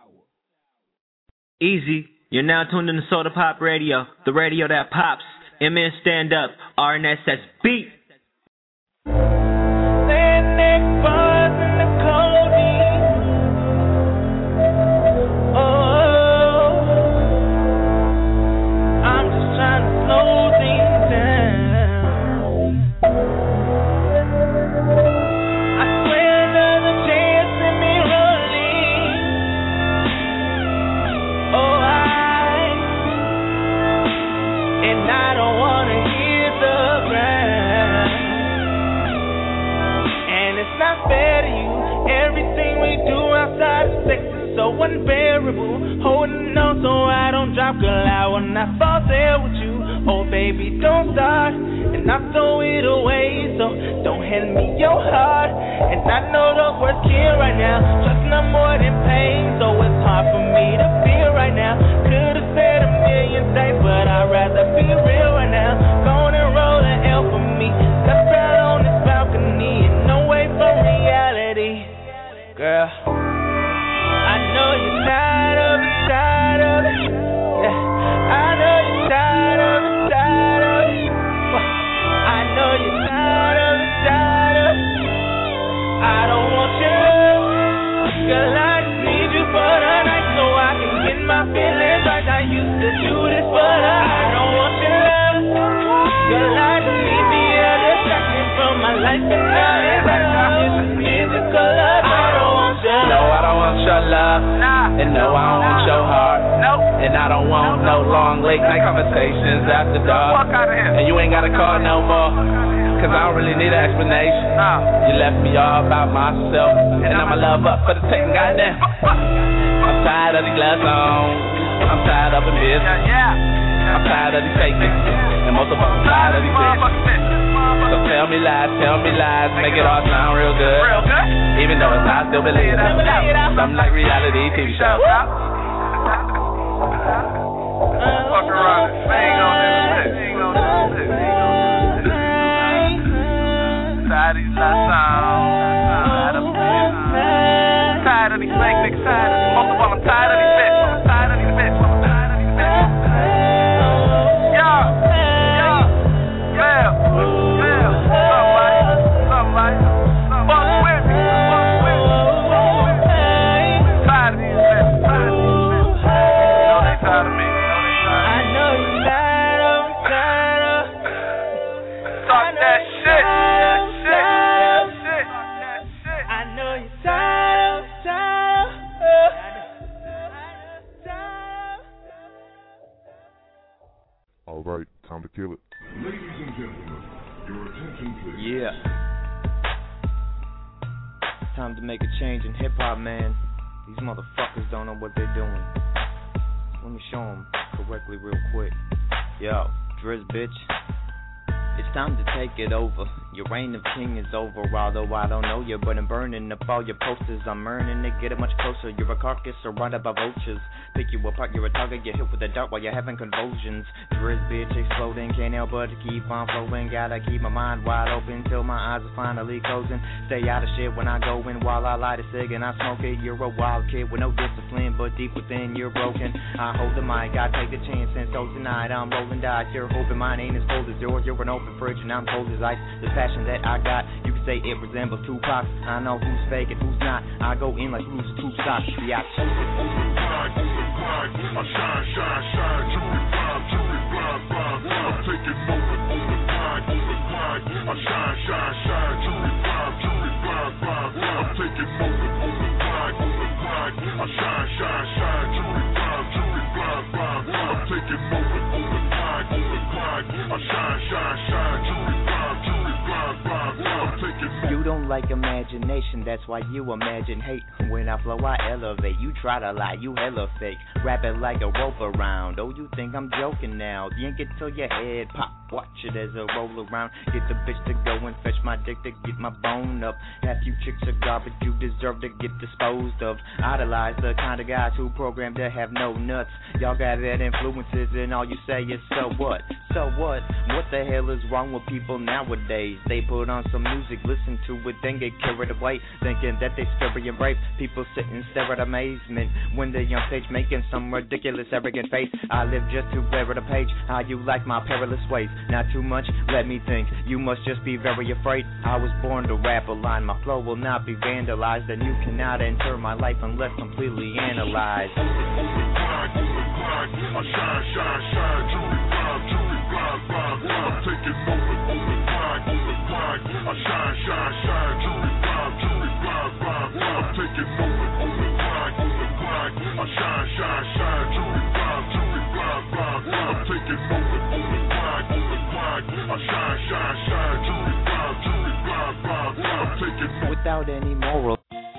Easy. You're now tuned in to Soda Pop Radio, the radio that pops. MN Stand Up, RNS that's beat. So unbearable, holding on so I don't drop, girl, I will not fall there with you. Oh baby, don't start, and I'll throw it away, so don't hand me your heart. And I know the words kill right now, trust no more than pain, so it's hard for me to feel right now. Could've said a million things, but I'd rather be real right now. Go and roll an L for me, step out on this balcony, and no way for reality, girl. I know you're tired of it, tired of it. Yeah. I know you're tired of it, tired of it. I know you're tired of it, tired of it. I don't want your love, girl. I just need you for the night so I can get my feelings right. I used to do this, but I don't want your love, girl. I just need me a distraction from my life and now it's physical love. I don't want your love. No, I don't want your love. And no, I don't want your heart. And I don't want no long late night conversations after dark. And you ain't gotta call no more, cause I don't really need an explanation. You left me all about myself, and I'ma love up for the taking, goddamn. I'm tired of these love songs, I'm tired of them hits, I'm tired of these fake niggas, and most of all I'm tired of these bitches. So tell me lies, make it all sound real good. Even though it's not, I still believe it. Something like reality TV show. Fuck around and sing on this shit. Tired of these last songs. Tired of these fake niggas. Most of all, I'm tired of these bitches. I'm tired of these bitches. Yeah. All right, time to kill it. Ladies and gentlemen, your attention please. Yeah. Time to make a change in hip hop, man. These motherfuckers don't know what they're doing. Let me show them correctly real quick. Yo, Driz, bitch. It's time to take it over. Your reign of king is over, although I don't know you, but I'm burning up all your posters. I'm earning to get it much closer. You're a carcass surrounded by vultures. Pick you apart, you're a target, you're hit with the dart while you're having convulsions. Driz, bitch, exploding, can't help but to keep on flowing. Gotta keep my mind wide open till my eyes are finally closing. Stay out of shit when I go in while I light a cig and I smoke it. You're a wild kid with no discipline, but deep within you're broken. I hold the mic, I take the chance, and so tonight I'm rolling dice. You're hoping mine ain't as cold as yours. You're an open fridge and I'm cold as ice. The passion that I got, you can say it resembles Tupac. I know who's fake and who's not. I go in like who's two socks. Yeah, I shine, shine, shine, jury blind, I'm taking over on the grind. I shine, shine, shine, jury blind, I'm taking over on the grind. I shine, shine, shine, jury blind, I'm taking over on the grind. I shine, shine, shine, jury blind, I'm taking over. You don't like imagination, that's why you imagine hate. When I flow, I elevate. You try to lie, you hella fake. Wrap it like a rope around. Oh, you think I'm joking now? Yank it till your head pop. Watch it as I roll around. Get the bitch to go and fetch my dick to get my bone up. Half you chicks are garbage, you deserve to get disposed of. Idolize the kind of guys who programmed to have no nuts. Y'all got bad influences and all you say is so what? So what? What the hell is wrong with people nowadays? They put on some music, listen to it, then get carried away, thinking that they scary and brave. People sit and stare at amazement when they're on stage making some ridiculous arrogant face. I live just to wear the page. How you like my perilous ways? Not too much, let me think. You must just be very afraid. I was born to rap a line. My flow will not be vandalized, and you cannot enter my life unless completely analyzed. I shine, shine, shine, jury blind, I'm taking over on the grind. I shine, shine, shine, jury blind, I'm taking over on the grind. I shine, shine, shine, jury blind, I'm taking over on the grind. I shine, shine, shine, jury blind, I'm taking over. Without any moral.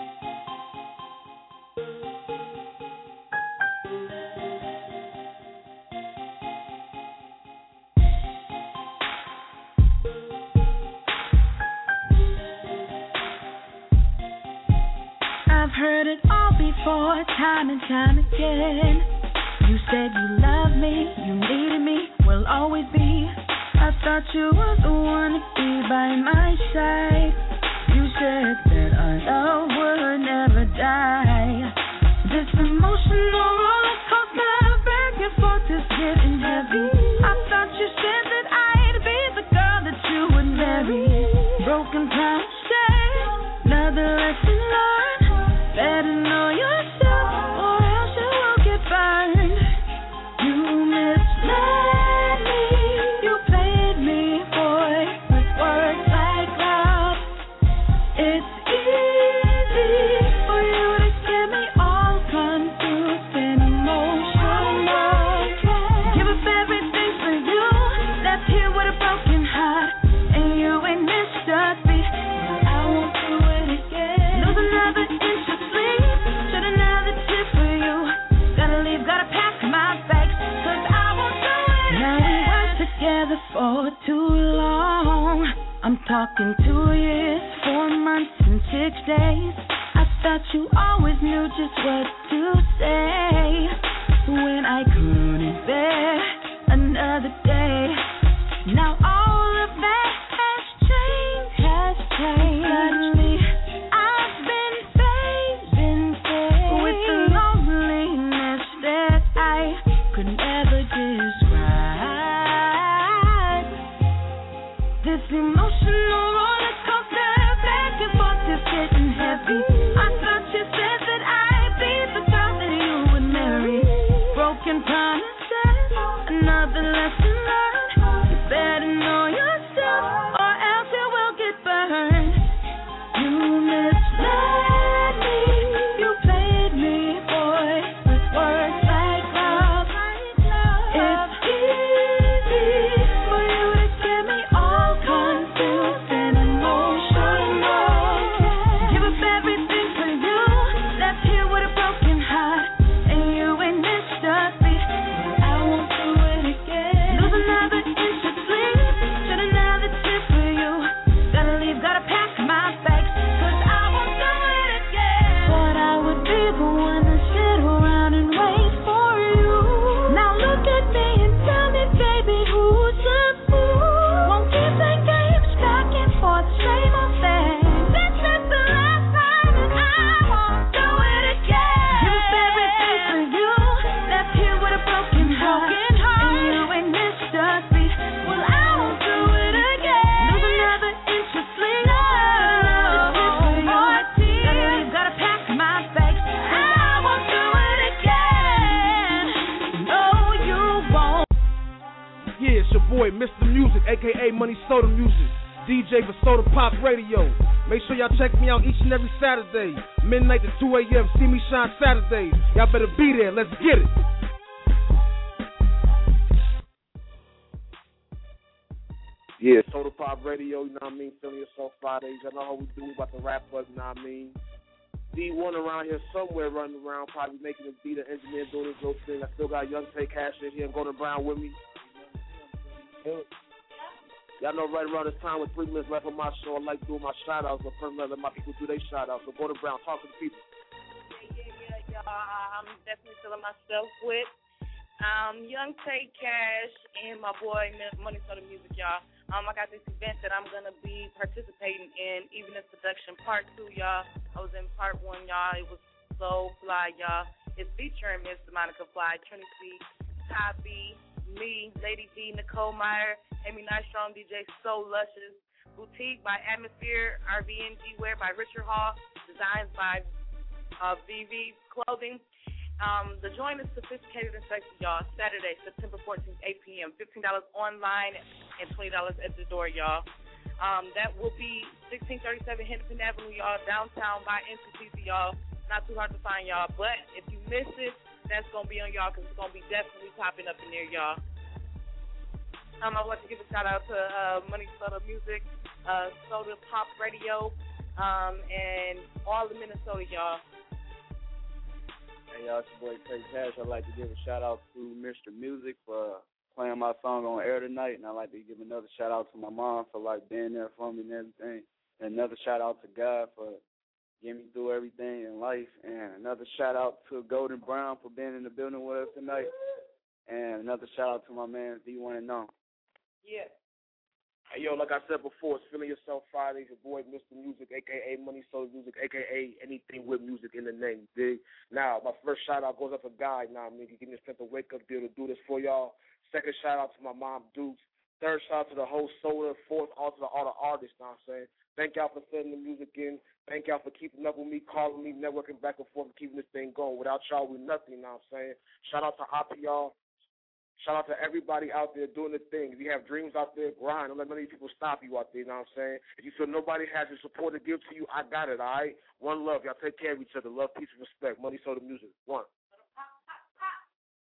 I've heard it all before, time and time again. You said you loved me, you needed me, will always be. I thought you were the one to be by my side. You said that our love would never die. This emotional roller coaster back and forth is getting heavy. I thought you said that I'd be the girl that you would marry. Broken promises, another lesson learned. Better know yourself or else you will get burned. You misled me, you played me, boy, with words like love. It's easy for you to get me all confused and emotional. Give up everything for you, left here with a broken heart, and you ain't missed a beat. But I won't do it again. Lose another inch of sleep, shed another tear for you. Gotta leave, gotta pack my bags, 'cause I won't do it. Now we were together for too long. I'm talking 2 years, 4 months, and 6 days. I thought you always knew just what to say when I couldn't bear another day. Now all of that has changed, Suddenly, I've been faced with the loneliness that I could never describe. This emotional roller coaster back and forth is getting heavy. I thought you said that I'd be the girl that you would marry. Broken promises, another lesson learned. You better know yourself or else you will get burned. You misled me, you played me, boy, with words like love. It's easy Yeah, it's your boy, Mr. Music, a.k.a. Money Soda Music, DJ for Soda Pop Radio. Make sure y'all check me out each and every Saturday, midnight to 2 a.m. See me shine Saturdays. Y'all better be there. Let's get it. Yeah, Soda Pop Radio, you know what I mean? Feeling yourself Fridays. I know how we do. We about to wrap up, you know what I mean? D1 around here somewhere running around, probably making a beat, an engineer doing his little thing. I still got Young Tay Cash in here and Golden Brown with me. Y'all know right around this time with 3 minutes left on my show, I like doing my shout-outs, but first let my people do their shout-outs. So Golden Brown, talk to the people. Yeah, I'm definitely feeling myself with Young Tay Cash and my boy Money Soda Music, y'all. I got this event that I'm going to be participating in, Even This Production Part 2, y'all. I was in Part 1, y'all. It was so fly, y'all. It's featuring Miss Monica Fly, Trinity, Ty B, me, Lady D, Nicole Meyer, Amy Nystrom, DJ So Luscious, Boutique by Atmosphere, RVNG Wear by Richard Hall, Designs by VV Clothing. The joint is sophisticated and sexy, y'all. Saturday, September 14th, 8 p.m. $15 online and $20 at the door, y'all. That will be 1637 Hennepin Avenue, y'all, downtown by NCCC, y'all. Not too hard to find, y'all. But if you miss it, that's going to be on y'all because it's going to be definitely popping up in there, y'all. I want to give a shout-out to Money Soda Music, Soda Pop Radio, and all of Minnesota, y'all. Hey, y'all, it's your boy Tay Cash. I'd like to give a shout-out to Mr. Music for playing my song on air tonight, and I'd like to give another shout-out to my mom for, being there for me and everything, and another shout-out to God for getting me through everything in life, and another shout-out to Golden Brown for being in the building with us tonight, and another shout-out to my man, D1 and Known. Yeah. Hey, yo, like I said before, it's Feeling Yourself Fridays. Your boy, Mr. Music, a.k.a. Money Soul Music, a.k.a. anything with music in the name, dig? Now, my first shout-out goes up to Guy. Now, I'm giving me strength to wake up deal to do this for y'all. Second shout-out to my mom, Dukes. Third shout-out to the whole Soda. Fourth, also to all the artists, now I'm saying. Thank y'all for sending the music in. Thank y'all for keeping up with me, calling me, networking back and forth, and keeping this thing going. Without y'all, we're nothing, now I'm saying. Shout-out to y'all. Shout out to everybody out there doing the thing. If you have dreams out there, grind. Don't let many people stop you out there, you know what I'm saying? If you feel nobody has the support to give to you, I got it, all right? One love. Y'all take care of each other. Love, peace, and respect. Money, Soda Music. One.